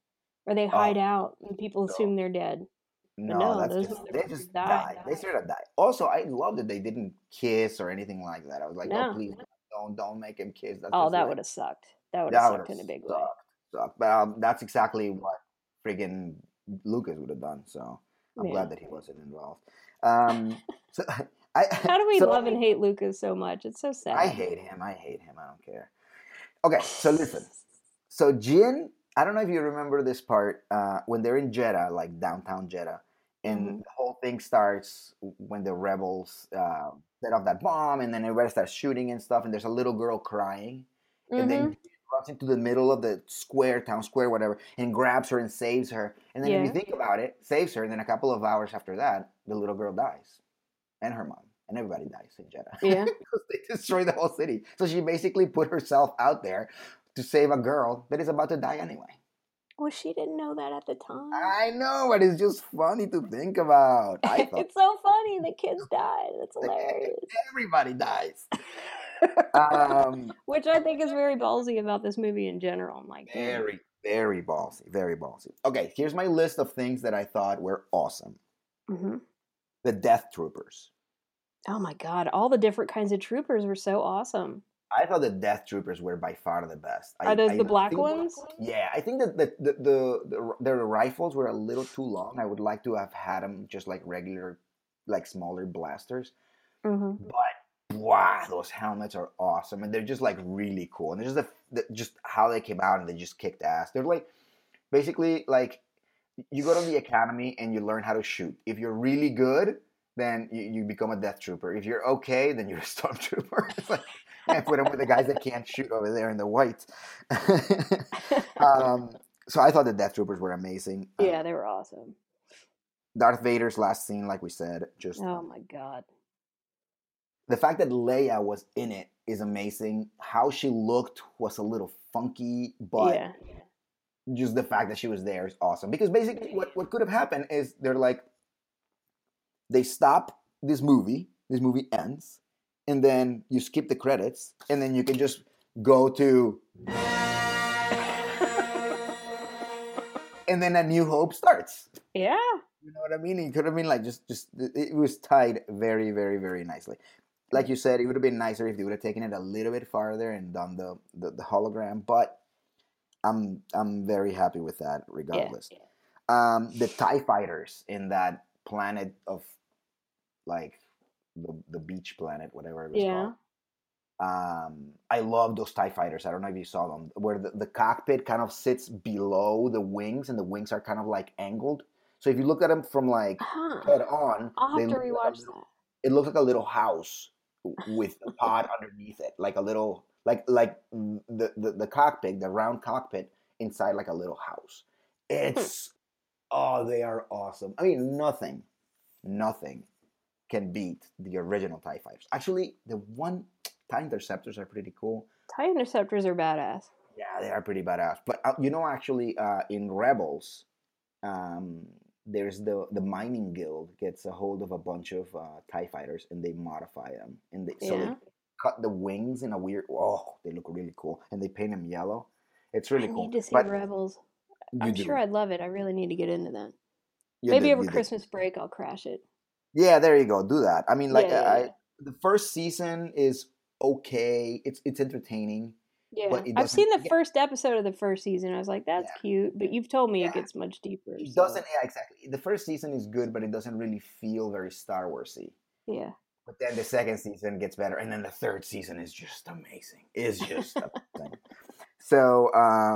Or they hide out and people assume they're dead.
No, they just die. They straight up die. Also, I love that they didn't kiss or anything like that. I was like, oh, please don't make him kiss.
That's that like, would have sucked. That would have sucked in a big way.
But that's exactly what friggin' Lucas would have done. So I'm glad that he wasn't involved.
How do we love and hate Lucas so much? It's so sad.
I hate him. I don't care. Okay, so listen. So Jin, I don't know if you remember this part when they're in Jeddah, like downtown Jeddah, and the whole thing starts when the rebels set off that bomb, and then everybody starts shooting and stuff, and there's a little girl crying, and then Jin runs into the middle of the town square, whatever, and grabs her and saves her. And then if you think about it, saves her, and then a couple of hours after that, the little girl dies, and her mom. And everybody dies in Jeddah.
Yeah.
Because they destroy the whole city. So she basically put herself out there to save a girl that is about to die anyway.
Well, she didn't know that at the time.
I know, but it's just funny to think about.
It's so funny. The kids died. That's hilarious.
Everybody dies.
Which I think is very ballsy about this movie in general. I'm like,
very, very ballsy. Very ballsy. Okay, here's my list of things that I thought were awesome. The Death Troopers.
Oh my God, all the different kinds of troopers were so awesome.
I thought the Death Troopers were by far the best.
Are those the black ones?
Yeah, I think that their rifles were a little too long. I would like to have had them just like regular, like smaller blasters. But wow, those helmets are awesome, and they're just like really cool. And there's just how they came out and they just kicked ass. They're like basically like you go to the academy and you learn how to shoot. If you're really good, then you become a Death Trooper. If you're okay, then you're a Stormtrooper. It's like, I put them with the guys that can't shoot over there in the white. So I thought the Death Troopers were amazing.
Yeah, they were awesome.
Darth Vader's last scene, like we said, just...
Oh my God.
The fact that Leia was in it is amazing. How she looked was a little funky, but just the fact that she was there is awesome. Because basically what could have happened is they're like, they stop this movie ends, and then you skip the credits, and then you can just go to... and then A New Hope starts.
Yeah.
You know what I mean? It could have been like just it was tied very, very, very nicely. Like you said, it would have been nicer if they would have taken it a little bit farther and done the hologram, but I'm very happy with that regardless. Yeah. The TIE fighters in that planet of like the beach planet, whatever it was called. I love those TIE fighters. I don't know if you saw them, where the cockpit kind of sits below the wings, and the wings are kind of like angled. So if you look at them from like head on,
I'll have to rewatch that.
It looks like a little house with a pod underneath it, like a little like the cockpit, the round cockpit inside like a little house. It's they are awesome. I mean, nothing can beat the original TIE fighters. Actually, the TIE Interceptors are pretty cool.
TIE Interceptors are badass.
Yeah, they are pretty badass. But actually, in Rebels, there's the mining guild gets a hold of a bunch of TIE fighters, and they modify them, and so they cut the wings in a weird. Oh, they look really cool, and they paint them yellow. It's really cool.
I need to see Rebels. I'm sure I'd love it. I really need to get into that. Maybe over Christmas break, I'll crash it.
Yeah, there you go. Do that. I mean, like, the first season is okay. It's entertaining.
Yeah, but I've seen the first episode of the first season. I was like, that's cute. But you've told me it gets much deeper.
It doesn't. Yeah, exactly. The first season is good, but it doesn't really feel very Star Wars-y.
Yeah.
But then the second season gets better, and then the third season is just amazing. It's just amazing. So,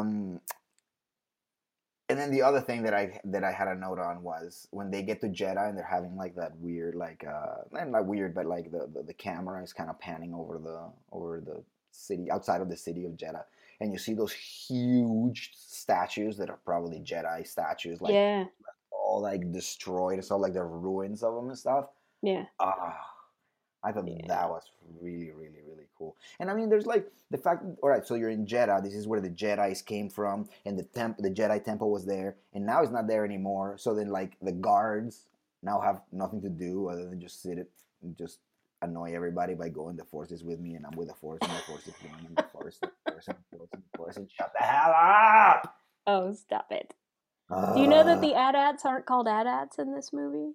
and then the other thing that I had a note on was when they get to Jeddah and they're having like that weird, like not weird, but like the camera is kind of panning over the city, outside of the city of Jeddah, and you see those huge statues that are probably Jedi statues, like all like destroyed and stuff, like the ruins of them and stuff.
Yeah.
I thought that was really, really, really cool. And I mean, there's like the fact, all right, so you're in Jeddah. This is where the Jedis came from, and the Jedi temple was there, and now it's not there anymore. So then, like, the guards now have nothing to do other than just sit and just annoy everybody by going, the Force is with me, and I'm with the Force, and the Force is with me, and the Force, and the Force, and the Force, and the Force, and shut the hell up!
Oh, stop it. Do you know that the AT-ATs aren't called AT-ATs in this movie?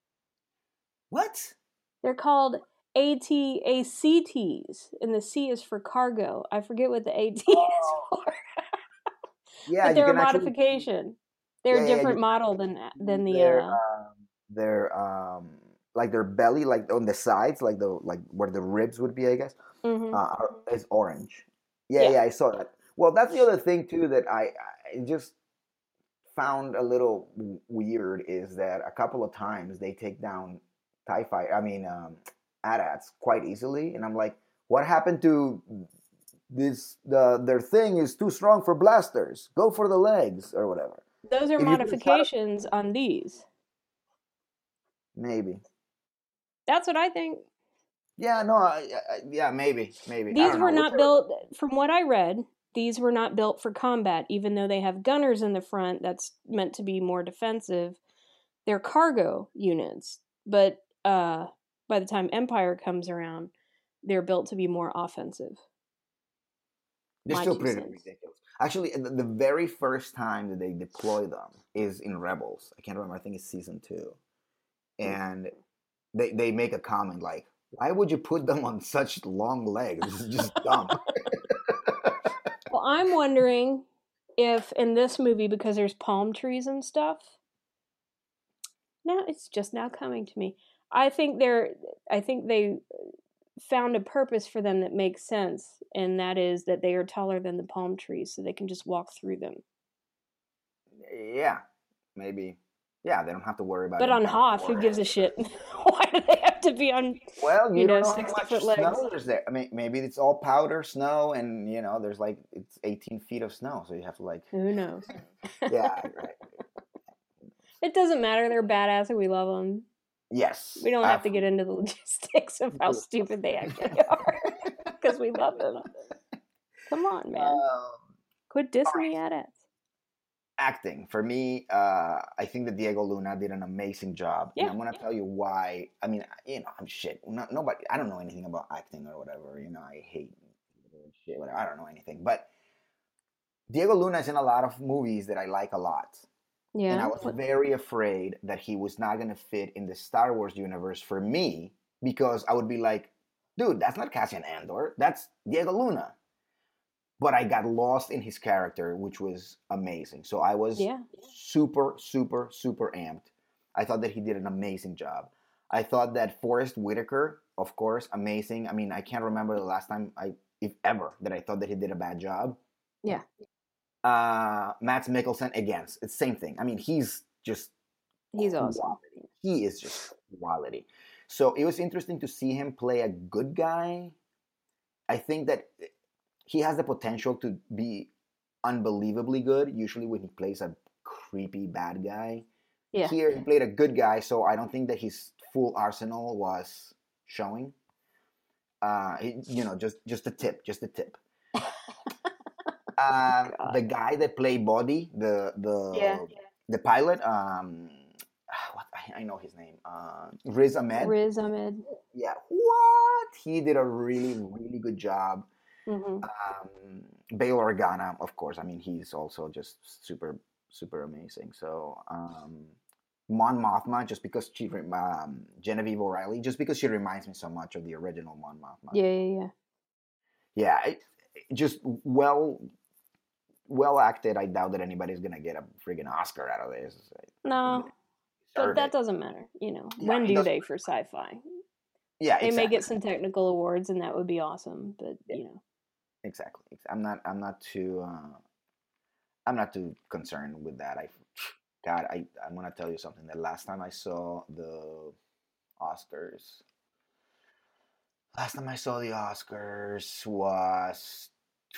What?
They're called ATACTs, and the C is for cargo. I forget what the AT is for.
Yeah,
but they're
you
a
can actually.
modification. They're a different model than the.
Their like their belly, like on the sides, like where the ribs would be, I guess, is orange. Yeah, I saw that. Well, that's the other thing too that I just found a little weird is that a couple of times they take down TIE fighter. I mean, AT-ATs quite easily, and I'm like, what happened to this? Their thing is too strong for blasters. Go for the legs or whatever.
Those are modifications on these.
Maybe.
That's what I think.
Yeah, no, yeah, maybe.
These were not built, from what I read, these were not built for combat, even though they have gunners in the front that's meant to be more defensive. They're cargo units, but by the time Empire comes around, they're built to be more offensive.
They're still pretty ridiculous. Actually, the very first time that they deploy them is in Rebels. I can't remember, I think it's season 2. And they make a comment like, why would you put them on such long legs? This is just dumb.
Well, I'm wondering if in this movie, because there's palm trees and stuff, now it's just now coming to me. I think they found a purpose for them that makes sense, and that is that they are taller than the palm trees, so they can just walk through them.
Yeah, maybe. Yeah, they don't have to worry about it.
But on Hoth, who gives a shit? Why do they have to be on,
well, you don't know
60-foot
how much snow there's there. I mean, maybe it's all powder snow, and, there's like, it's 18 feet of snow, so you have to like...
Who knows?
Yeah, right.
It doesn't matter. They're badass and we love them.
Yes.
We don't have to get into the logistics of how stupid they actually are, because we love them. Come on, man. Quit dissing the AT-ATs.
Acting. For me, I think that Diego Luna did an amazing job. Yeah. And I'm going to tell you why. I mean, I'm shit. Nobody, I don't know anything about acting or whatever. I hate shit, whatever. I don't know anything. But Diego Luna is in a lot of movies that I like a lot. Yeah. And I was very afraid that he was not going to fit in the Star Wars universe for me, because I would be like, dude, that's not Cassian Andor. That's Diego Luna. But I got lost in his character, which was amazing. So I was super, super, super amped. I thought that he did an amazing job. I thought that Forrest Whitaker, of course, amazing. I mean, I can't remember the last time, if ever, that I thought that he did a bad job.
Yeah.
Mads Mikkelsen, again, it's the same thing. I mean, he's
awesome.
He is just quality. So it was interesting to see him play a good guy. I think that he has the potential to be unbelievably good, usually when he plays a creepy bad guy. Yeah. Here, he played a good guy, so I don't think that his full arsenal was showing. Just a tip. The guy that played Bodhi, the pilot, I know his name, Riz Ahmed.
Riz Ahmed.
Yeah, what? He did a really, really good job. Mm-hmm. Bail Organa, of course. I mean, he's also just super, super amazing. So, Mon Mothma, just because she, Genevieve O'Reilly, just because she reminds me so much of the original Mon Mothma. Yeah, just well acted. I doubt that anybody's gonna get a friggin' Oscar out of this.
No, but that doesn't matter. When do they for sci-fi?
Yeah,
they may get some technical awards, and that would be awesome. But
exactly. I'm not too concerned with that. I'm gonna tell you something. The last time I saw the Oscars was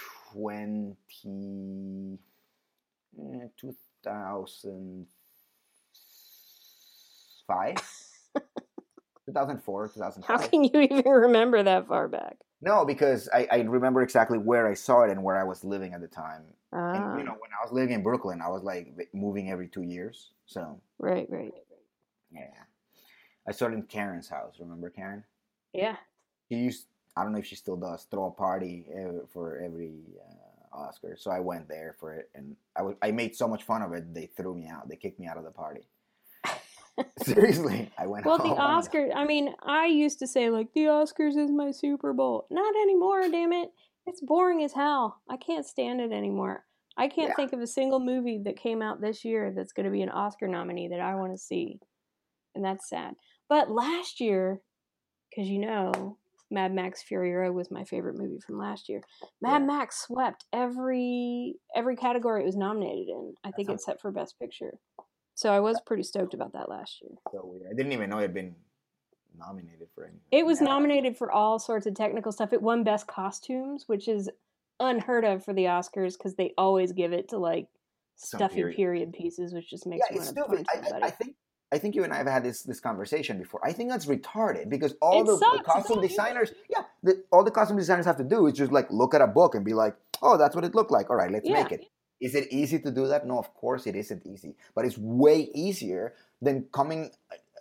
2005. 2004, 2005.
How can you even remember that far back?
No, because I remember exactly where I saw it and where I was living at the time. And, when I was living in Brooklyn, I was like moving every 2 years. So
Right.
Yeah. I saw it in Karen's house. Remember Karen?
Yeah.
She used, I don't know if she still does, throw a party for every Oscars, so I went there for it, and I made so much fun of it. They threw me out. They kicked me out of the party. Seriously, I went.
Well, the
home.
Oscars. I mean, I used to say like the Oscars is my Super Bowl. Not anymore. Damn it! It's boring as hell. I can't stand it anymore. I can't think of a single movie that came out this year that's going to be an Oscar nominee that I want to see, and that's sad. But last year, because Mad Max Fury Road was my favorite movie from last year. Mad Max swept every category it was nominated in. I think except for Best Picture. So I was pretty stoked about that last year.
So weird. I didn't even know it had been nominated for anything.
It was nominated for all sorts of technical stuff. It won Best Costumes, which is unheard of for the Oscars because they always give it to like stuffy period pieces, which just makes me want to punch somebody.
I think you and I have had this conversation before. I think that's retarded because all the costume designers, all the costume designers have to do is just like look at a book and be like, oh, that's what it looked like. All right, let's make it. Is it easy to do that? No, of course it isn't easy. But it's way easier than coming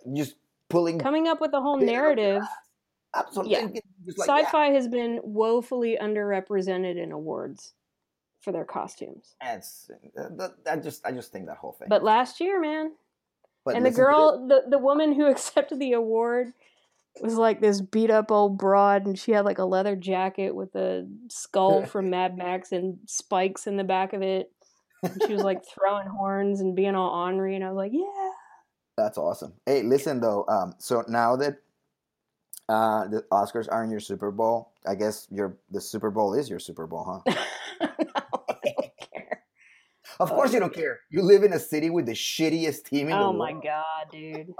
up with a whole narrative. Absolutely.
Yeah. Sci-fi has been woefully underrepresented in awards for their costumes.
I just think that whole thing.
But last year, man. And the girl, the woman who accepted the award was like this beat up old broad, and she had like a leather jacket with a skull from Mad Max and spikes in the back of it. And she was like throwing horns and being all ornery, and I was like, yeah.
That's awesome. Hey, listen though, so now that the Oscars are in your Super Bowl, I guess the Super Bowl is your Super Bowl, huh?
No, I don't care.
Of course you don't care. You live in a city with the shittiest team in the world.
Oh my God, dude.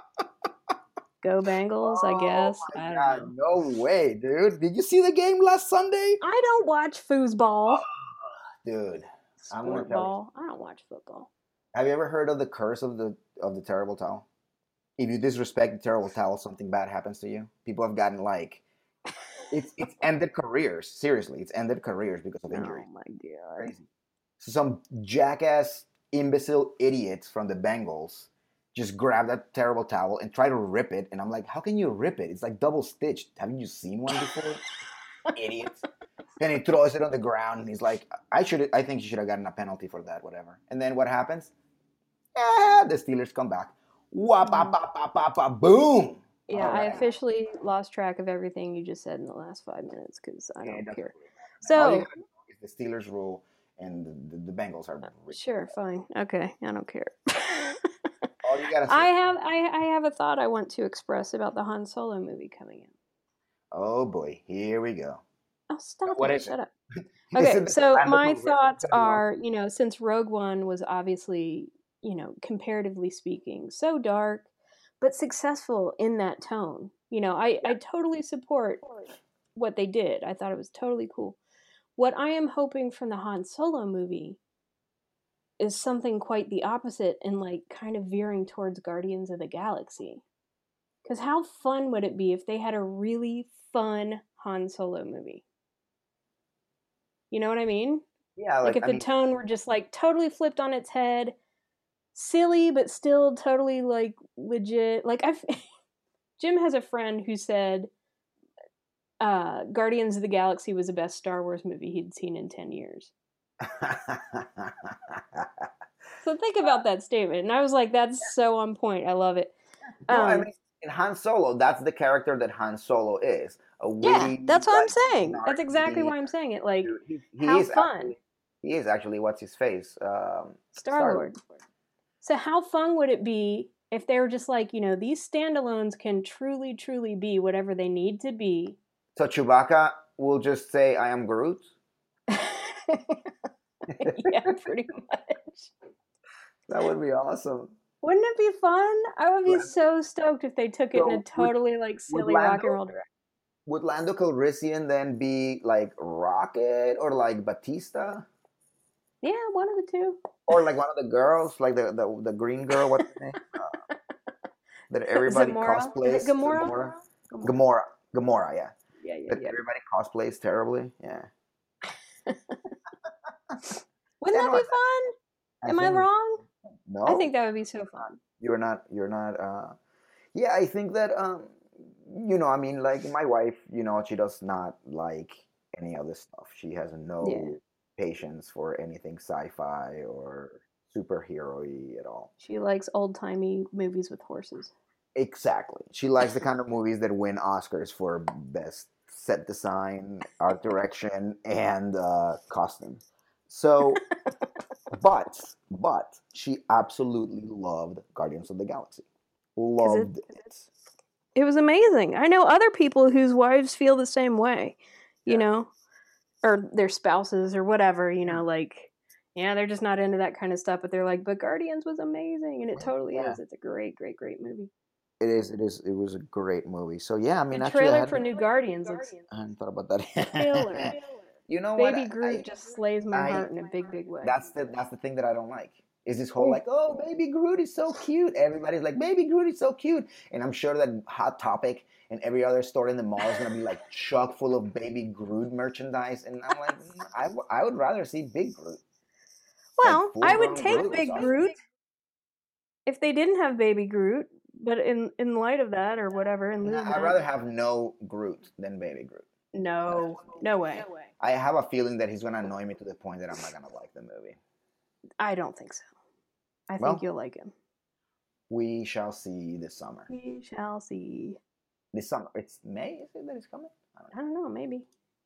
Go Bengals, I guess.
I don't know. No way, dude. Did you see the game last Sunday?
I don't watch foosball.
Dude.
Sportball. I don't watch football.
Have you ever heard of the curse of the terrible towel? If you disrespect the terrible towel, something bad happens to you. People have gotten like it's ended careers. Seriously, it's ended careers because of injury.
Oh my God.
Crazy. So some jackass, imbecile idiots from the Bengals just grab that terrible towel and try to rip it. And I'm like, how can you rip it? It's like double stitched. Haven't you seen one before? Idiots. And he throws it on the ground and he's like, I think you should have gotten a penalty for that, whatever. And then what happens? The Steelers come back. Boom.
Yeah, right. I officially lost track of everything you just said in the last 5 minutes because I don't care. So
the Steelers rule and the Bengals are
sure, fine, okay, I don't care.
All you gotta say.
I have a thought I want to express about the Han Solo movie coming in.
Oh boy, here we go.
Oh, stop it! Shut up. Okay, so my thoughts are, since Rogue One was obviously, comparatively speaking, so dark, but successful in that tone. I totally support what they did. I thought it was totally cool. What I am hoping from the Han Solo movie is something quite the opposite and like kind of veering towards Guardians of the Galaxy. Because how fun would it be if they had a really fun Han Solo movie? You know what I mean?
Yeah.
Like if the tone were just like totally flipped on its head, silly but still totally like legit. Like Jim has a friend who said Guardians of the Galaxy was the best Star Wars movie he'd seen in 10 years. So think about that statement. And I was like, that's so on point. I love it.
In Han Solo, that's the character that Han Solo is.
That's what I'm saying. That's exactly why I'm saying it. Like, how fun.
He is actually, what's his face?
Star-Lord. So how fun would it be if they were just like, these standalones can truly, truly be whatever they need to be.
So Chewbacca will just say, I am Groot?
Yeah, pretty much.
That would be awesome.
Wouldn't it be fun? I would be so stoked if they took it in a totally silly rock and roll direction.
Would Lando Calrissian then be like Rocket or like Batista?
Yeah, one of the two.
Or like one of the girls, like the green girl, what's her name? That everybody cosplays.
Gamora?
Gamora, yeah.
Yeah.
Everybody cosplays terribly, yeah.
Wouldn't that be fun? Am I wrong?
No.
I think that would be so fun.
You're not, yeah, I think that, like my wife, she does not like any of this stuff. She has no patience for anything sci-fi or superhero-y at all.
She likes old-timey movies with horses.
Exactly. She likes the kind of movies that win Oscars for best set design, art direction, and costume. So, but she absolutely loved Guardians of the Galaxy. Loved it.
It was amazing. I know other people whose wives feel the same way, you know, or their spouses or whatever, you know, like, yeah, they're just not into that kind of stuff, but they're like, but Guardians was amazing, and it totally is. It's a great, great, great movie.
It is. It was a great movie. So yeah, I mean,
the trailer for New Guardians looks.
I hadn't thought about that.
Killer.
You know what?
Baby Groot just slays my heart in a big, big way.
That's the thing that I don't like. Is this whole like, oh, Baby Groot is so cute. Everybody's like, Baby Groot is so cute. And I'm sure that Hot Topic and every other store in the mall is going to be like chock full of Baby Groot merchandise. And I'm like, I would rather see Big Groot.
Well, like I would take Big Groot if they didn't have Baby Groot. But in light of that or whatever.
I'd rather have no Groot than Baby Groot.
No way.
I have a feeling that he's going to annoy me to the point that I'm not going to like the movie.
I don't think so. I think you'll like him.
We shall see this summer.
We shall see.
This summer. It's May, is it that it's coming?
I don't know, maybe.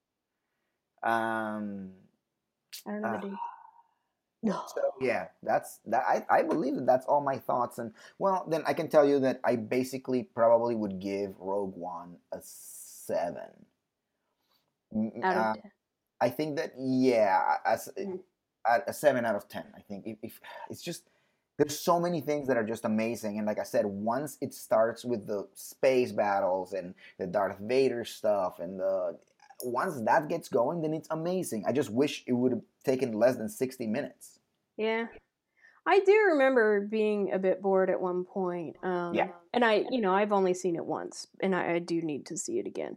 I
don't know the date. No.
So yeah, that's that. I believe that's all my thoughts, and well, then I can tell you that I basically probably would give Rogue One a 7.
Out of 10.
I think that a 7 out of 10. I think if it's just there's so many things that are just amazing, and like I said, once it starts with the space battles and the Darth Vader stuff, and once that gets going, then it's amazing. I just wish it would have taken less than 60 minutes.
Yeah. I do remember being a bit bored at one point. And I've only seen it once, and I do need to see it again.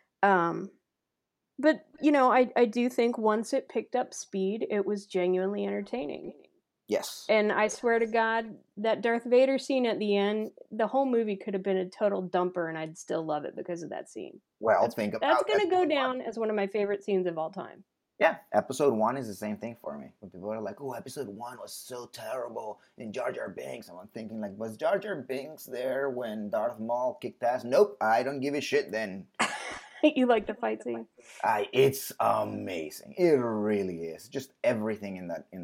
But, I do think once it picked up speed, it was genuinely entertaining.
Yes.
And I swear to God, that Darth Vader scene at the end, the whole movie could have been a total dumper, and I'd still love it because of that scene.
Well,
that's going to go down as one of my favorite scenes of all time.
Yeah, episode 1 is the same thing for me. When people are like, oh, episode 1 was so terrible in Jar Jar Binks. I'm thinking, like, was Jar Jar Binks there when Darth Maul kicked ass? Nope, I don't give a shit then.
You like the fight scene?
It's amazing. It really is. Just everything in that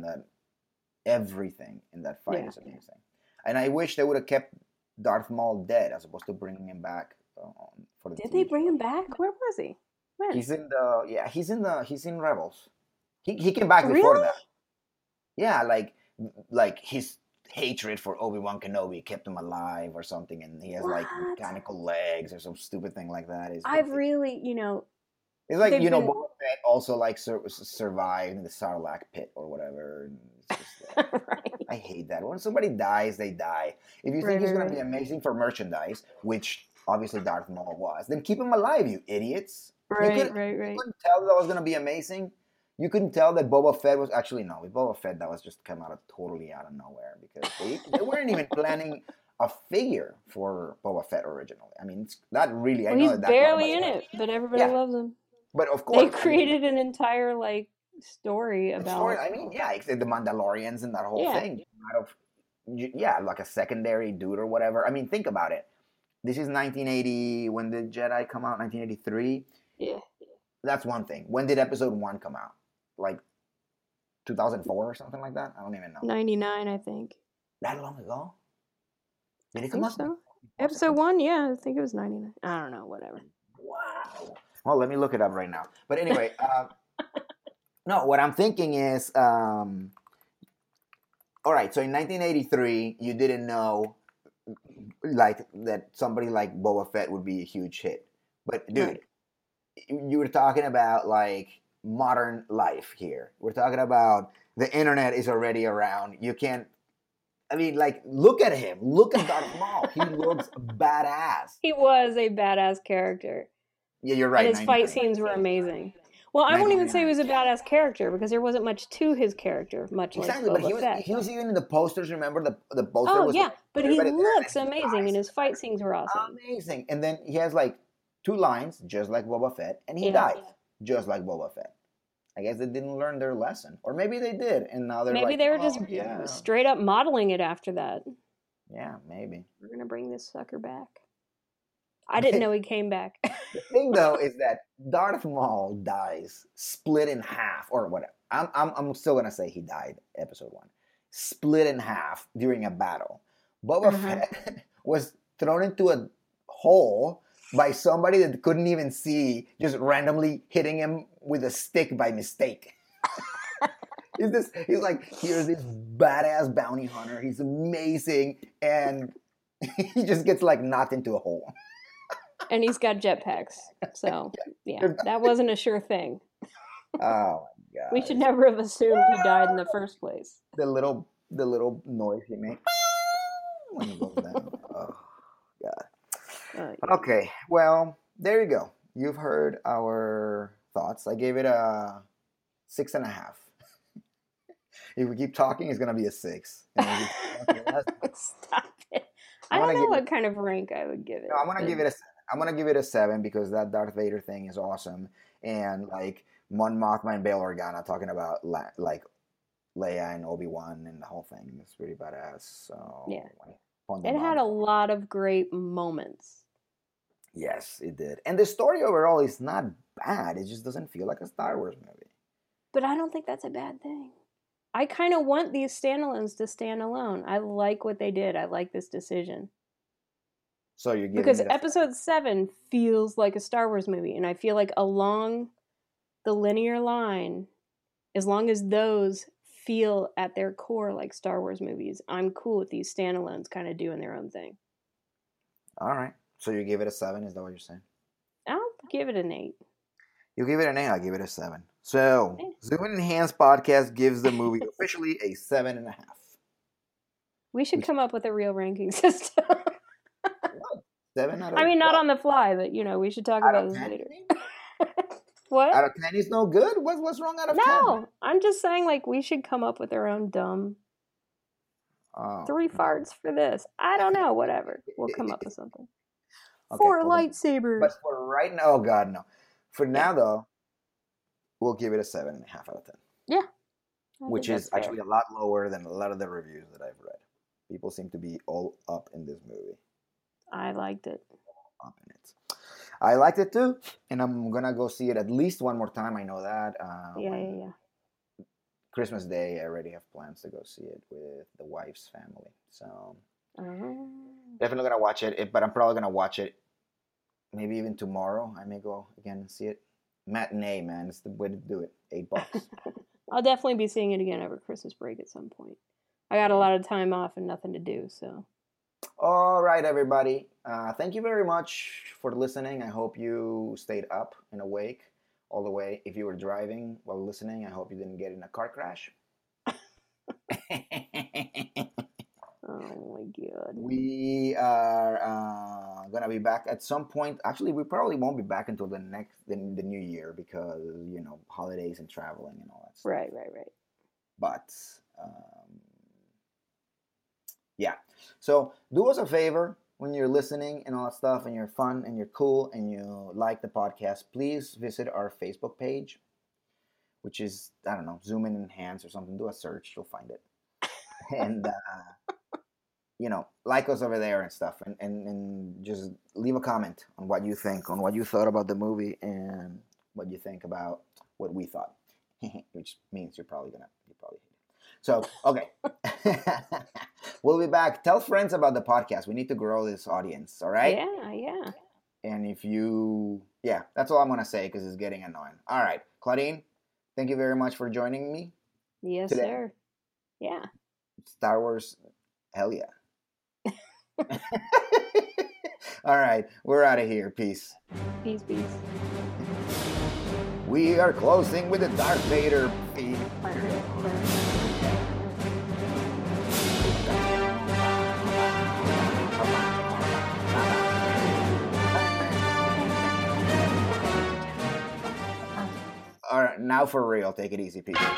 fight is amazing. And I wish they would have kept Darth Maul dead as opposed to bringing him back for the
Did they bring him back? Where was he? When?
He's in Rebels. He came back before that. Yeah, like his hatred for Obi-Wan Kenobi kept him alive or something, and he has like mechanical legs or some stupid thing like that.
I've really,
It's like, Boba Fett also like survived in the Sarlacc pit or whatever. And it's just,
right.
I hate that. When somebody dies, they die. If you think he's going to be amazing for merchandise, which obviously Darth Maul was, then keep him alive, you idiots.
Right.
You couldn't tell that was going to be amazing. You couldn't tell that Boba Fett was actually no. With Boba Fett, that was just come totally out of nowhere because they weren't even planning a figure for Boba Fett originally. I mean, it's not really.
Well,
I know
he's barely in it, but everybody loves him.
But of course,
they created an entire story about.
I mean, the Mandalorians and that whole thing. Like a secondary dude or whatever. I mean, think about it. This is 1980. When did Jedi come out? 1983.
Yeah.
That's one thing. When did Episode 1 come out? Like 2004 or something like that? I don't even know.
99, I think.
That long ago? Did it
come out? So. Episode 1, yeah, I think it was 99. I don't know, whatever.
Wow. Well, let me look it up right now. But anyway, no, what I'm thinking is, all right, so in 1983, you didn't know like that somebody like Boba Fett would be a huge hit. But dude, you were talking about like modern life here. We're talking about the internet is already around. You can't. I mean, like, look at him. Look at Darth Maul. He looks badass.
He was a badass character.
Yeah, you're right.
And his fight scenes were amazing. Well, I won't even say he was a badass character because there wasn't much to his character, much like Boba Fett.
He was even in the posters. Remember the poster?
Oh yeah, but he looks amazing, and his fight scenes were awesome.
Amazing, and then he has like 2 lines, just like Boba Fett, and he dies, just like Boba Fett. I guess they didn't learn their lesson. Or maybe they did, and now they're
maybe
like,
they were just straight up modeling it after that.
Yeah, maybe.
We're going to bring this sucker back. I didn't know he came back.
The thing, though, is that Darth Maul dies split in half, or whatever. I'm still going to say he died, episode 1. Split in half during a battle. Boba Fett was thrown into a hole by somebody that couldn't even see, just randomly hitting him with a stick by mistake. He's like, here's this badass bounty hunter. He's amazing. And he just gets like knocked into a hole.
And he's got jetpacks. So, yeah, that wasn't a sure thing.
Oh, my God.
We should never have assumed he died in the first place.
The little noise he made. When he goes down. Oh, God. Okay, well, there you go. You've heard our thoughts. I gave it a 6.5. If we keep talking, it's going to be a 6.
Stop it. I don't know what kind of rank I would give it.
No, I'm going to give it a 7. I'm going to give it a 7 because that Darth Vader thing is awesome. And like Mon Mothma and Bail Organa talking about like Leia and Obi-Wan and the whole thing is pretty badass. So
yeah. It had a lot of great moments.
Yes, it did. And the story overall is not bad. It just doesn't feel like a Star Wars movie.
But I don't think that's a bad thing. I kind of want these standalones to stand alone. I like what they did. I like this decision.
So you're giving
because episode 7 feels like a Star Wars movie. And I feel like along the linear line, as long as those feel at their core like Star Wars movies, I'm cool with these standalones kind of doing their own thing.
All right. So you give it a 7, is that what you're saying?
I'll give it an 8.
You give it an 8, I'll give it a 7. So, Zoom and Enhance podcast gives the movie officially a 7.5.
We should come up with a real ranking system.
7 out of
I mean, not on the fly, but, we should talk about this later. What?
Out of 10 is no good? What's wrong out of 10?
No, I'm just saying, we should come up with our own dumb 3 farts for this. I don't know, whatever. We'll come up with something. Okay, 4 lightsabers.
But for right now, oh God, no. For now, though, we'll give it a 7.5 out of 10.
Yeah.
Which is actually a lot lower than a lot of the reviews that I've read. People seem to be all up in this movie.
I liked it.
Up in it. I liked it too, and I'm gonna go see it at least one more time. I know that.
Yeah.
Christmas Day, I already have plans to go see it with the wife's family. So definitely gonna watch it. But I'm probably gonna watch it maybe even tomorrow. I may go again and see it. Matinee, man, it's the way to do it. $8.
I'll definitely be seeing it again over Christmas break at some point. I got a lot of time off and nothing to do, so.
All right, everybody. Thank you very much for listening. I hope you stayed up and awake all the way. If you were driving while listening, I hope you didn't get in a car crash.
Oh, my God.
We are going to be back at some point. Actually, we probably won't be back until the new year because, holidays and traveling and all that stuff.
Right.
But, yeah. So do us a favor when you're listening and all that stuff and you're fun and you're cool and you like the podcast, please visit our Facebook page, which is, I don't know, Zoom and Enhance or something. Do a search. You'll find it. And, like us over there and stuff. And just leave a comment on what you think, on what you thought about the movie and what you think about what we thought. Which means you probably hate it. So, okay. We'll be back. Tell friends about the podcast. We need to grow this audience, all right?
Yeah.
And that's all I'm going to say because it's getting annoying. All right. Claudine, thank you very much for joining me.
Yes,
today.
Sir. Yeah.
Star Wars, hell yeah. All right. We're out of here. Peace.
Peace.
We are closing with the Darth Vader feed. All right, now for real. Take it easy, people.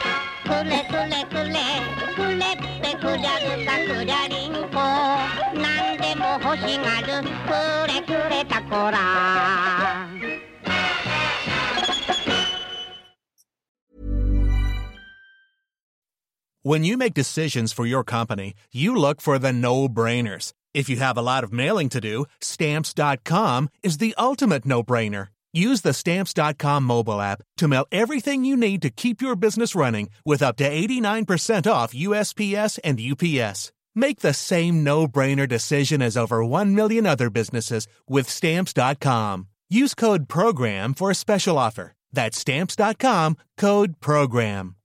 When you make decisions for your company, you look for the no-brainers. If you have a lot of mailing to do, Stamps.com is the ultimate no-brainer. Use the Stamps.com mobile app to mail everything you need to keep your business running with up to 89% off USPS and UPS. Make the same no-brainer decision as over 1 million other businesses with Stamps.com. Use code PROGRAM for a special offer. That's Stamps.com, code PROGRAM.